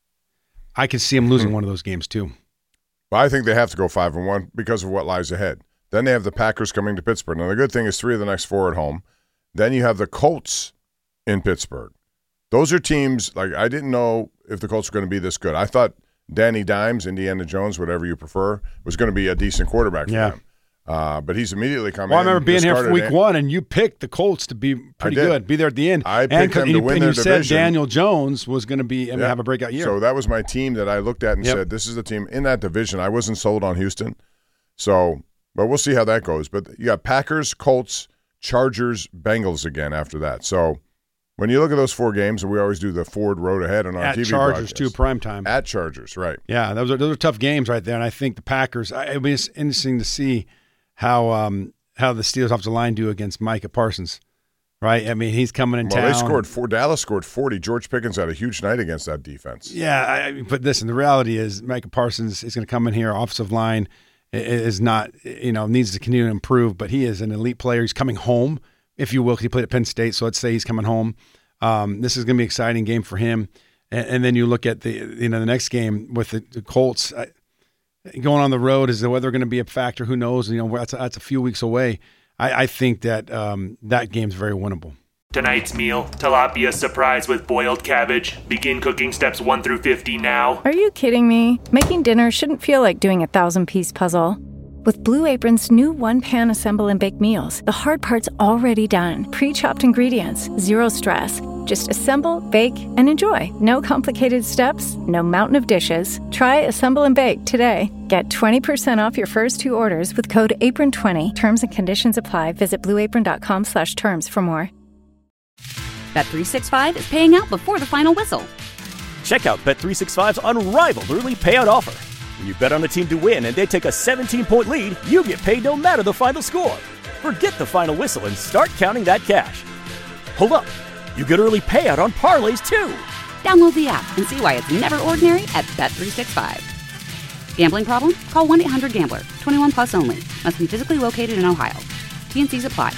I could see them losing Mm-hmm. one of those games too. Well, I think they have to go five and one because of what lies ahead. Then they have the Packers coming to Pittsburgh. Now the good thing is three of the next four at home. Then you have the Colts in Pittsburgh. Those are teams, like I didn't know if the Colts were going to be this good. I thought Danny Dimes, Indiana Jones, whatever you prefer, was going to be a decent quarterback for Yeah. them. Uh, but he's immediately coming Well, I in. remember being here for discarded week An- one, and you picked the Colts to be pretty did. good, be there at the end. I picked and, them and to you, win and their you said division. Daniel Jones was going to be and Yeah. have a breakout year. So that was my team that I looked at and Yep. said, this is the team in that division. I wasn't sold on Houston. So, but we'll see how that goes. But you got Packers, Colts, Chargers, Bengals again after that. So when you look at those four games, and we always do the Ford Road Ahead on our at T V Chargers broadcast. too, prime time. At Chargers, right. Yeah, those are those are tough games right there, and I think the Packers. I, it'll be interesting to see how um, how the Steelers offensive line do against Micah Parsons, right? I mean, he's coming in well, town. Well, they scored four. Dallas scored forty. George Pickens had a huge night against that defense. Yeah, I, but listen, the reality is Micah Parsons is going to come in here. Offensive line is not, you know, needs to continue to improve, but he is an elite player. He's coming home, if you will, because he played at Penn State, so let's say he's coming home. Um, this is going to be an exciting game for him. And, and then you look at the, you know, the next game with the, the Colts. I, Going on the road, is the weather going to be a factor? Who knows? You know, that's a, that's a few weeks away. I, I think that um, that game's very winnable. Tonight's meal, tilapia surprise with boiled cabbage. Begin cooking steps one through fifty now. Are you kidding me? Making dinner shouldn't feel like doing a thousand-piece puzzle. With Blue Apron's new one-pan assemble and bake meals, the hard part's already done. Pre-chopped ingredients, zero stress. Just assemble, bake, and enjoy. No complicated steps, no mountain of dishes. Try Assemble and Bake today. Get twenty percent off your first two orders with code apron twenty. Terms and conditions apply. Visit blueapron.com slash terms for more. Bet three sixty-five is paying out before the final whistle. Check out Bet three sixty-five's unrivaled early payout offer. When you bet on a team to win and they take a seventeen-point lead, you get paid no matter the final score. Forget the final whistle and start counting that cash. Hold up. You get early payout on parlays, too. Download the app and see why it's never ordinary at Bet three sixty-five. Gambling problem? Call one eight hundred gambler. twenty-one plus only. Must be physically located in Ohio. T N Cs apply.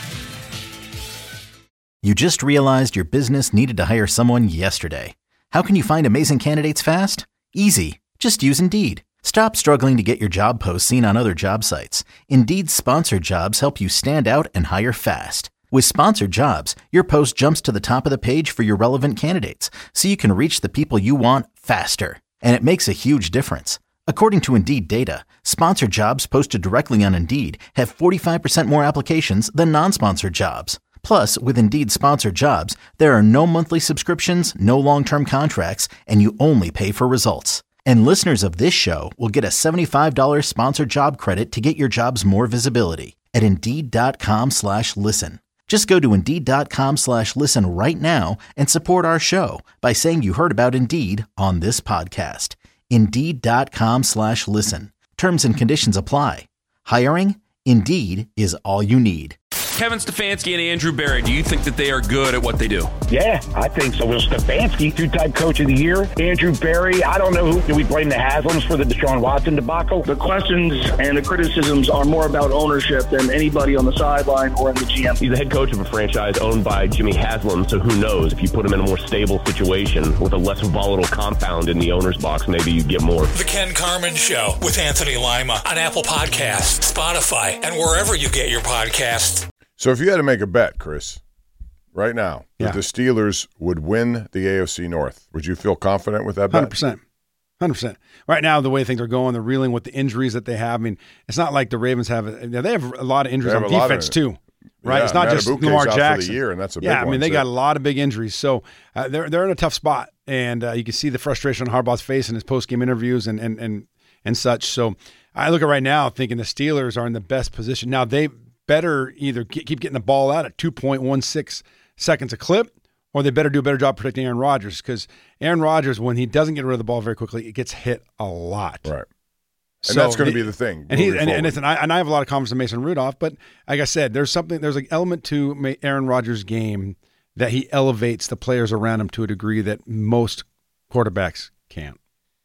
You just realized your business needed to hire someone yesterday. How can you find amazing candidates fast? Easy. Just use Indeed. Stop struggling to get your job posts seen on other job sites. Indeed's sponsored jobs help you stand out and hire fast. With sponsored jobs, your post jumps to the top of the page for your relevant candidates, so you can reach the people you want faster. And it makes a huge difference. According to Indeed data, sponsored jobs posted directly on Indeed have forty-five percent more applications than non-sponsored jobs. Plus, with Indeed sponsored jobs, there are no monthly subscriptions, no long-term contracts, and you only pay for results. And listeners of this show will get a seventy-five dollars sponsored job credit to get your jobs more visibility at Indeed.com slash listen. Just go to Indeed.com slash listen right now and support our show by saying you heard about Indeed on this podcast. Indeed.com slash listen. Terms and conditions apply. Hiring? Indeed is all you need. Kevin Stefanski and Andrew Berry, do you think that they are good at what they do? Yeah, I think so. Well, Stefanski, two-time coach of the year. Andrew Berry, I don't know who. Do we blame the Haslams for the Deshaun Watson debacle? The questions and the criticisms are more about ownership than anybody on the sideline or in the G M. He's the head coach of a franchise owned by Jimmy Haslam, so who knows? If you put him in a more stable situation with a less volatile compound in the owner's box, maybe you get more. The Ken Carman Show with Anthony Lima on Apple Podcasts, Spotify, and wherever you get your podcasts. So if you had to make a bet, Chris, right now, Yeah. that the Steelers would win the A F C North, would you feel confident with that bet? one hundred percent. one hundred percent. Right now, the way things are going, they're reeling with the injuries that they have. I mean, it's not like the Ravens have – they have a lot of injuries on defense, of, too. Right? Yeah, it's not just Matabuke's Lamar out Jackson. for the year, and that's a big yeah, I mean, one, they too. got a lot of big injuries. So uh, they're they're in a tough spot. And uh, you can see the frustration on Harbaugh's face in his post-game interviews and, and, and, and such. So I look at right now thinking the Steelers are in the best position. Now, they – better either keep getting the ball out at two point one six seconds a clip, or they better do a better job protecting Aaron Rodgers, because Aaron Rodgers, when he doesn't get rid of the ball very quickly, it gets hit a lot. Right. And So that's going to the- be the thing. And he moving and, and, forward. listen, I, and I have a lot of confidence in Mason Rudolph, but like I said, there's something, there's an element to Ma- Aaron Rodgers' game that he elevates the players around him to a degree that most quarterbacks can't.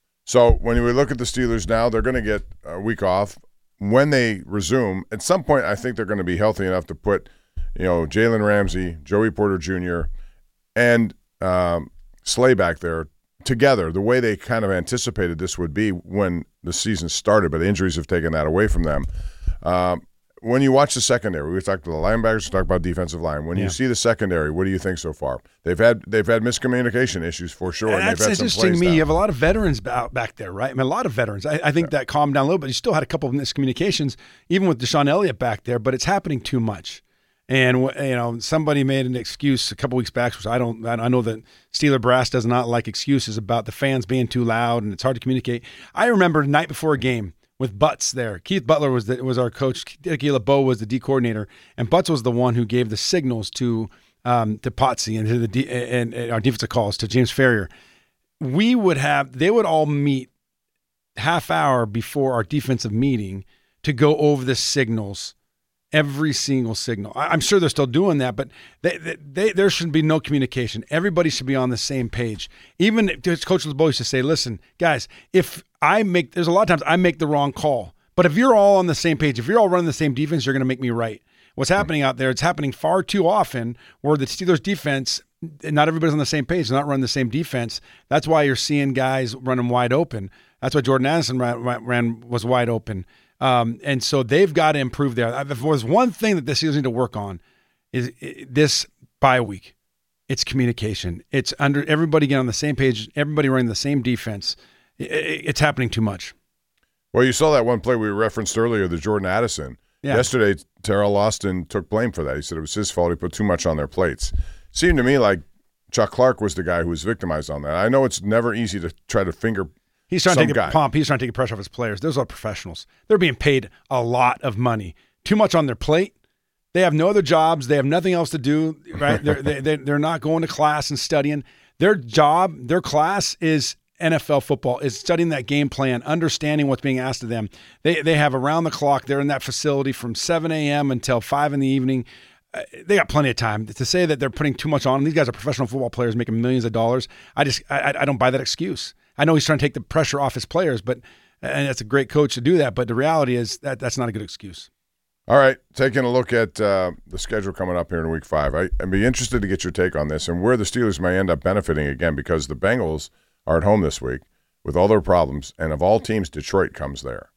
So when we look at the Steelers now, they're going to get a week off. When they resume, at some point, I think they're going to be healthy enough to put, you know, Jalen Ramsey, Joey Porter Junior, and um, Slay back there together the way they kind of anticipated this would be when the season started, but injuries have taken that away from them. Um, when you watch the secondary, we talked about the linebackers, we talked about defensive line. When Yeah. you see the secondary, what do you think so far? They've had they've had miscommunication issues for sure. And And, that's they've had some interesting to plays me. down. You have a lot of veterans out back there, right? I mean, a lot of veterans. I, I think that calmed down a little bit. You still had a couple of miscommunications, even with Deshaun Elliott back there, but it's happening too much. And you know, somebody made an excuse a couple weeks back, which I don't. I know that Steeler brass does not like excuses about the fans being too loud and it's hard to communicate. I remember the night before a game with Butts there. Keith Butler was the, was our coach. Dickie LeBeau was the D coordinator, and Butts was the one who gave the signals to um, to Potsy and to the D, and, and our defensive calls to James Ferrier. We would have they would all meet half hour before our defensive meeting to go over the signals every single signal. I, I'm sure they're still doing that, but they, they, they, there should be no communication. Everybody should be on the same page. Even if Coach LeBeau used to say, listen, guys, if I make – there's a lot of times I make the wrong call. But if you're all on the same page, if you're all running the same defense, you're going to make me right. What's happening out there, it's happening far too often where the Steelers defense, not everybody's on the same page. They're not running the same defense. That's why you're seeing guys running wide open. That's why Jordan Addison ran, ran was wide open. Um, and so they've got to improve there. If there's one thing that the Steelers need to work on is this bye week. It's communication. It's under everybody getting on the same page, everybody running the same defense. It's happening too much. Well, you saw that one play we referenced earlier, the Jordan Addison. Yeah. Yesterday, Terrell Austin took blame for that. He said it was his fault. He put too much on their plates. Seemed to me like Chuck Clark was the guy who was victimized on that. I know it's never easy to try to finger He's trying some to take guy. a pump. He's trying to take the pressure off his players. Those are professionals. They're being paid a lot of money. Too much on their plate. They have no other jobs. They have nothing else to do, right? they're, they, they're not going to class and studying. Their job, their class is N F L football, is studying that game plan, understanding what's being asked of them. They they have around the clock. They're in that facility from seven a.m. until five in the evening. Uh, they got plenty of time. To say that they're putting too much on them, these guys are professional football players making millions of dollars. I just I, I don't buy that excuse. I know he's trying to take the pressure off his players, but and that's a great coach to do that. But the reality is that that's not a good excuse. All right, taking a look at uh, the schedule coming up here in week five. I, I'd be interested to get your take on this and where the Steelers may end up benefiting again, because the Bengals are at home this week with all their problems, and of all teams, Detroit comes there.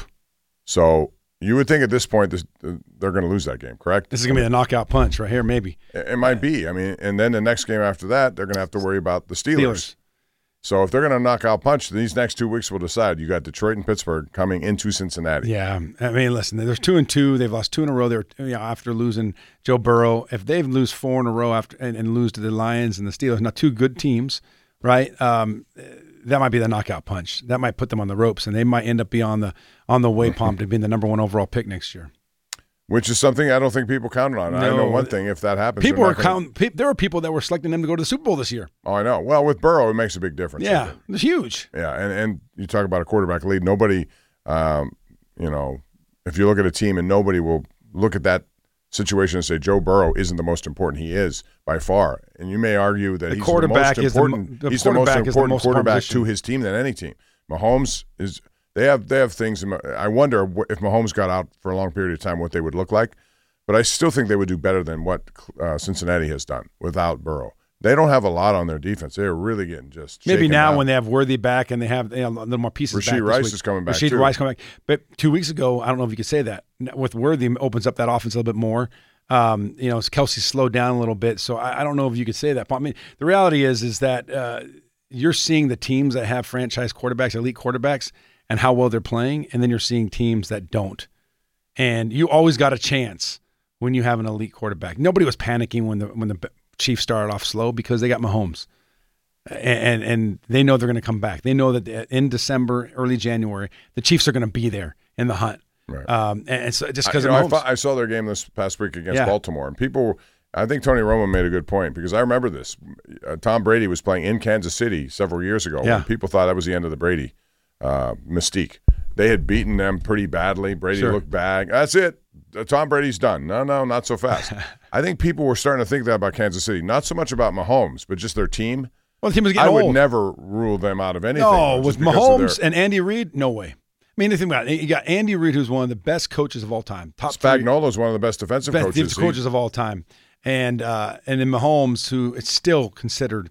So you would think at this point this, uh, they're going to lose that game, correct? This is going to be the knockout punch right here, maybe. It, it might be. I mean, and then the next game after that, they're going to have to worry about the Steelers. Steelers. So if they're going to knock out punch, these next two weeks will decide. You got Detroit and Pittsburgh coming into Cincinnati. Yeah, I mean, listen, there's two and two. They've lost two in a row. They're you know, after losing Joe Burrow. If they lose four in a row after and, and lose to the Lions and the Steelers, not two good teams, right? Um, that might be the knockout punch. That might put them on the ropes, and they might end up be on the on the way pump to being the number one overall pick next year. Which is something I don't think people counted on. No. I know one thing: if that happens, people they're are not gonna- counting. Pe- there were people that were selecting them to go to the Super Bowl this year. Oh, I know. Well, with Burrow, it makes a big difference. Yeah, it's huge. Yeah, and, and you talk about a quarterback lead. Nobody, um, you know, if you look at a team and nobody will look at that situation and say Joe Burrow isn't the most important. He is by far, and you may argue that The he's quarterback the is most the mo- important. the he's the most quarterback is the important most important quarterback position. to his team than any team. Mahomes is. They have they have things. In, I wonder wh- if Mahomes got out for a long period of time, what they would look like. But I still think they would do better than what uh, Cincinnati has done without Burrow. They don't have a lot on their defense. They're really getting just Maybe shaken now down. when they have Worthy back and they have you know, a little more pieces Rashee back this Rice week. is coming back, Rashee too. Rice coming back. But two weeks ago, I don't know if you could say that. With Worthy, opens up that offense a little bit more. Um, you know, Kelsey slowed down a little bit. So I, I don't know if you could say that. But I mean, the reality is, is that uh, you're seeing the teams that have franchise quarterbacks, elite quarterbacks, and how well they're playing. And then you're seeing teams that don't. And you always got a chance when you have an elite quarterback. Nobody was panicking when the when the Chiefs started off slow because they got Mahomes, and and, and they know they're going to come back. They know that in December, early January, the Chiefs are going to be there in the hunt. Right. Um, and, and so just because I, of you know, I, Mahomes. fo- I saw their game this past week against Yeah. Baltimore, and people. I think Tony Romo made a good point because I remember this. Uh, Tom Brady was playing in Kansas City several years ago. Yeah. When people thought that was the end of the Brady uh, mystique. They had beaten them pretty badly. Brady Sure. looked back. That's it. Tom Brady's done. No, no, not so fast. I think people were starting to think that about Kansas City. Not so much about Mahomes, but just their team. Well, the team was I getting would old. never rule them out of anything. No, just with because of Mahomes their- and Andy Reid, no way. I mean, think about it. You got Andy Reid, who's one of the best coaches of all time. Top three Spagnuolo's one of the best defensive best coaches. defensive coaches He- of all time, and uh, and then Mahomes, who is still considered,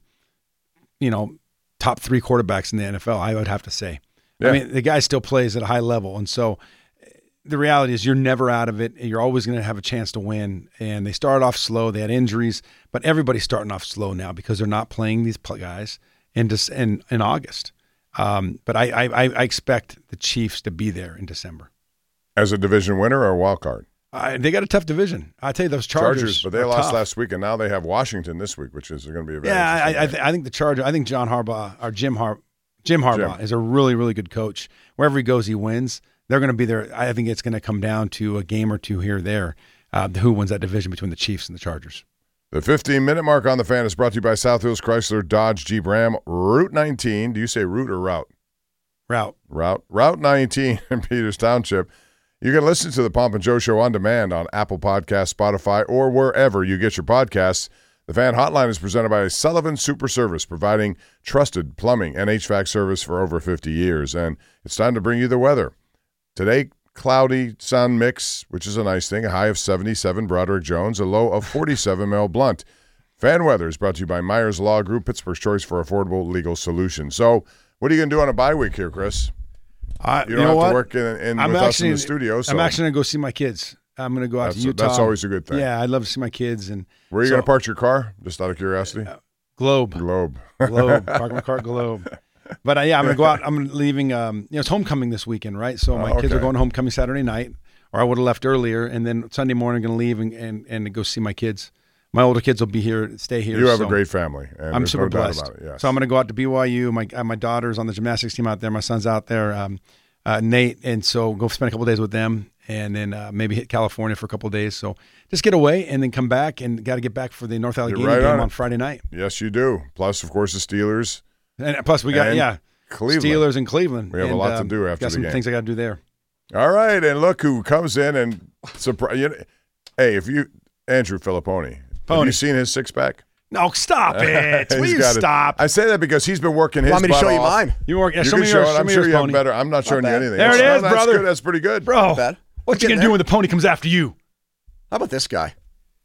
you know, top three quarterbacks in the N F L. I would have to say. Yeah. I mean, the guy still plays at a high level, and so the reality is you're never out of it. You're always going to have a chance to win. And they started off slow. They had injuries, but everybody's starting off slow now because they're not playing these pl- guys in Dec- in, in August. Um, but I, I I expect the Chiefs to be there in December. As a division winner or a wild card? I, they got a tough division. I tell you, those Chargers. but they are lost tough. last week, and now they have Washington this week, which is going to be a very Yeah, I, interesting I, game. th- I think the Charger. I think John Harbaugh or Jim Har Jim Harbaugh Jim. is a really really good coach. Wherever he goes, he wins. They're going to be there. I think it's going to come down to a game or two here or there. Uh, who wins that division between the Chiefs and the Chargers? The fifteen-minute mark on the Fan is brought to you by South Hills Chrysler Dodge Jeep Ram. Route nineteen. Do you say route or route? Route. Route. Route nineteen in Peters Township You can listen to the Pomp and Joe Show on demand on Apple Podcasts, Spotify, or wherever you get your podcasts. The Fan Hotline is presented by Sullivan Super Service, providing trusted plumbing and H V A C service for over fifty years. And it's time to bring you the weather. Today, cloudy sun mix, which is a nice thing. A high of seventy-seven, Broderick Jones. A low of forty-seven, Mel Blunt. Fan weather is brought to you by Myers Law Group, Pittsburgh's choice for affordable legal solutions. So, what are you going to do on a bye week here, Chris? Uh, you don't you know have what? to work in, in I'm with actually, us in the studio. So. I'm actually going to go see my kids. I'm going to go out that's, to Utah. That's always a good thing. Yeah, I'd love to see my kids. And where are you so, going to park your car? Just out of curiosity. Uh, Globe. Globe. Globe. Park my car at Globe. But uh, yeah, I'm going to go out. I'm leaving. Um, you know, it's homecoming this weekend, right? So my oh, kids okay. are going homecoming Saturday night, or I would have left earlier, and then Sunday morning I'm going to leave and, and and go see my kids. My older kids will be here, stay here. You have so a great family. And I'm super no blessed. Doubt about it, yes. So I'm going to go out to B Y U. My uh, my daughter's on the gymnastics team out there. My son's out there, um, uh, Nate, and so go spend a couple days with them, and then uh, maybe hit California for a couple days. So just get away and then come back, and got to get back for the North Allegheny right game on, on Friday night. Yes, you do. Plus, of course, the Steelers. And plus, we got and yeah, Cleveland. Steelers in Cleveland. We have and, a lot um, to do after got the some game. things I got to do there. All right, and look who comes in and surprise. You know, hey, if you Andrew Filipponi, Pony. have you seen his six pack? No, stop it! Will you stop? It. I say that because he's been working his. Want me to butt show you off. mine? You work. Yeah, you show can me show yours. it. Show I'm me sure yours, you have Pony. better. I'm not showing bad. you anything. There it that's, is, oh, that's brother. Good. That's pretty good, bro. Not bad. What you Getting gonna do there. when the pony comes after you? How about this guy?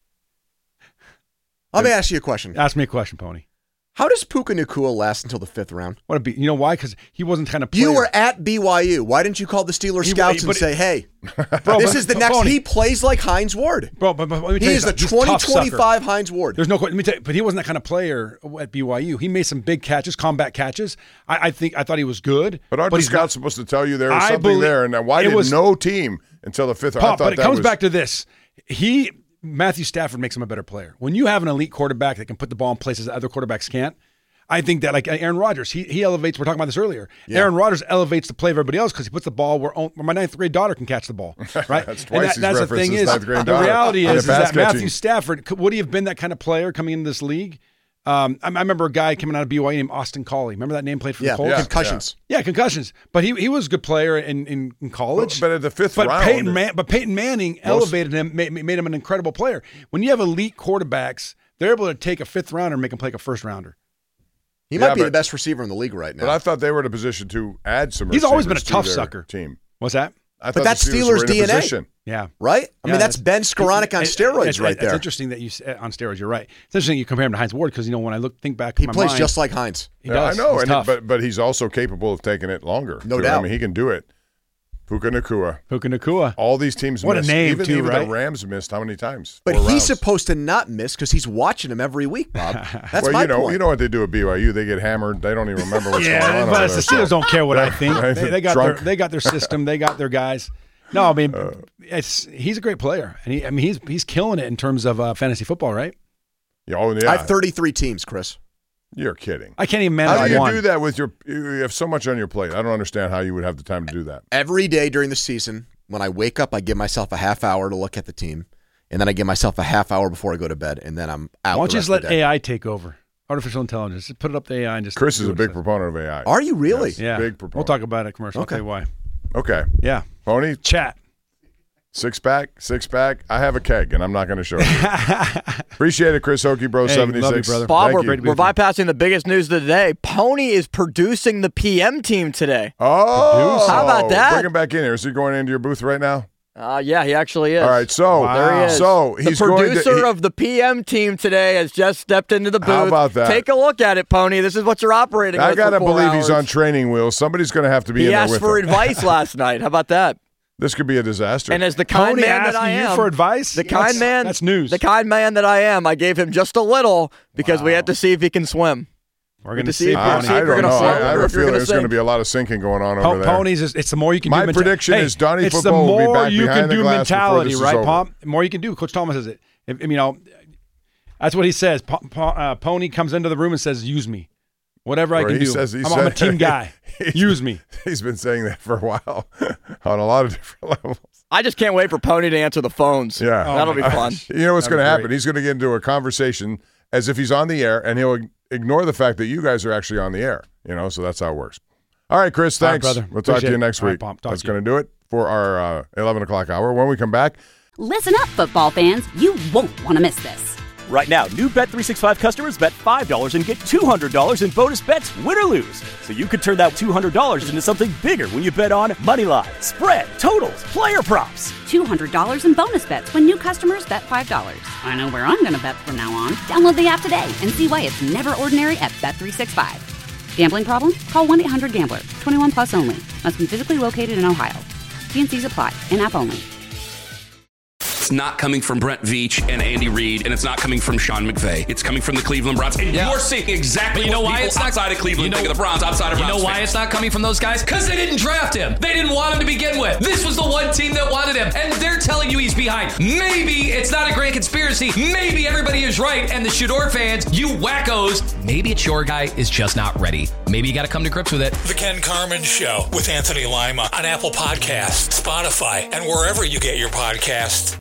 Let me ask you a question. Ask me a question, Pony. How does Puka Nacua last until the fifth round? What a be? You know why? Because he wasn't kind of. Player. You were at B Y U. Why didn't you call the Steelers He- scouts but- and say, "Hey, Bro, this but- is the but next"? Pony. He plays like Hines Ward. Bro, but, but let me He tell you is the something. He's twenty tough sucker. twenty-five Hines Ward. There's no question. Let me tell you, but he wasn't that kind of player at B Y U. He made some big catches, combat catches. I, I think I thought he was good. But aren't but the he's scouts not- supposed to tell you there was I something believe- there? And why it did was- no team until the fifth? I Pop, thought but it that comes was, back to this. He Matthew Stafford makes him a better player. When you have an elite quarterback that can put the ball in places that other quarterbacks can't, I think that like Aaron Rodgers, he he elevates. We're talking about this earlier. Yeah. Aaron Rodgers elevates the play of everybody else because he puts the ball where, where my ninth grade daughter can catch the ball. Right? That's twice and that, he's that's the referenced thing his is ninth grade the daughter reality in is, the is pass that Matthew catching. Stafford could, would he have been that kind of player coming into this league? Um, I, I remember a guy coming out of B Y U named Austin Collie. Remember that name played for Yeah, the Colts? yeah, concussions. Yeah, concussions. But he he was a good player in, in, in college. But at the fifth but round, Peyton Man, but Peyton Manning elevated him, made, made him an incredible player. When you have elite quarterbacks, they're able to take a fifth rounder and make him play like a first rounder. He Yeah, might be but- the best receiver in the league right now. But I thought they were in a position to add some. He's always been a receivers to tough their sucker. Team. What's that? I But thought that's the Steelers Steelers were in D N A. position. Yeah. right? I Yeah, mean, that's Ben Skoranek on it- steroids it- it- right It's there. interesting that you s- on steroids. You're right. It's interesting you compare him to Hines Ward because you know when I look think back, He in my plays mind, just like Hines. He Yeah, does. I know, He's and tough. but but he's also capable of taking it longer. No too. doubt. I mean, he can do it. Puka Nacua. Puka Nacua. All these teams What a missed. name, even, too, even right? the Rams missed how many times? But Four he's rounds. supposed to not miss because he's watching him every week, Bob. That's well, my you know, point. you know what they do at B Y U? They get hammered. They don't even remember what's yeah, going on. but over the there, Steelers so- don't care what I think. Right? They, they got Drunk. their they got their system. They got their guys. No, I mean, Uh. it's he's a great player, and he I mean he's he's killing it in terms of uh, fantasy football, right? Yeah, oh, yeah. I have thirty-three teams, Chris. You're kidding. I can't even How manage do you one. do that with your? You have so much on your plate. I don't understand how you would have the time to do that. Every day during the season, when I wake up, I give myself a half hour to look at the team, and then I give myself a half hour before I go to bed, and then I'm out. Why don't the you rest just of let the day. A I take over? Artificial intelligence. Just put it up to A I and just. Chris do is a what it big says. proponent of A I. Are you really? Yes, Yeah, big we'll proponent. talk about it commercial. Okay. I'll tell you why. Okay. Yeah, Pony, chat. six pack, six pack. I have a keg, and I'm not going to show you. Appreciate it, Chris Okie Bro Hey, seventy-six. love you, brother. Bob, Thank we're, you. we're bypassing the biggest news of the day. Pony is producing the P M team today. Oh, How about that? Bring him back in here. Is he going into your booth right now? Uh, yeah, he actually is. All right, so There he is. so the he's going to. producer he- of the P M team today has just stepped into the booth. How about that? Take a look at it, Pony. This is what you're operating I with gotta for four believe he's hours. on training wheels. Somebody's going to have to be He in there asked with for him. advice last night. How about that? This could be a disaster. And as the kind Pony man that I asking am, you for advice. the kind That's- man, That's news. The kind man that I am, I gave him just a little because we had to see if he can swim. We're going to to see see. if I, you're- Pony. see I if you're don't gonna know. float I, I have or a if you're feeling gonna there's going to sink. be a lot of sinking going on Po- over there. Ponies is it's the more you can My do. menta- prediction Hey, is Donnie it's Football the will be more back you behind can the do glass before mentality, this is right, over. Pop? The more you can do. Coach Thomas says it. If, I mean, you know, that's what he says. Po- Po- uh, Pony comes into the room and says, "Use me, whatever I Or can he do. says- he I'm, I'm a said- team guy. Use me." He's been saying that for a while on a lot of different levels. I just can't wait for Pony to answer the phones. Yeah. That'll be my fun. You know what's That'd going to be happen? great. He's going to get into a conversation as if he's on the air, and he'll ignore the fact that you guys are actually on the air. You know, so that's how it works. All right, Chris, All right, thanks. brother. We'll talk to Appreciate you it. next All right, week. Pomp. Talk That's to you. going to do it for our uh, eleven o'clock hour. When we come back, Listen up, football fans. You won't want to miss this. Right now, new Bet three sixty-five customers bet five dollars and get two hundred dollars in bonus bets, win or lose. So you could turn that two hundred dollars into something bigger when you bet on money line, spread, totals, player props. two hundred dollars in bonus bets when new customers bet five dollars. I know where I'm going to bet from now on. Download the app today and see why it's never ordinary at Bet three sixty-five. Gambling problem? Call one eight hundred gambler. twenty-one plus only. Must be physically located in Ohio. T and C's apply. In-app only. It's not coming from Brent Veach and Andy Reid, and it's not coming from Sean McVay. It's coming from the Cleveland Browns. And yeah. you're seeing exactly you know what why people it's not, outside of Cleveland you know, think of the Browns, outside of You Browns know why fans. it's not coming from those guys? Because they didn't draft him. They didn't want him to begin with. This was the one team that wanted him, and they're telling you he's behind. Maybe it's not a grand conspiracy. Maybe everybody is right, and the Shador fans, you wackos, maybe it's your guy is just not ready. Maybe you got to come to grips with it. The Ken Carman Show with Anthony Lima on Apple Podcasts, Spotify, and wherever you get your podcasts.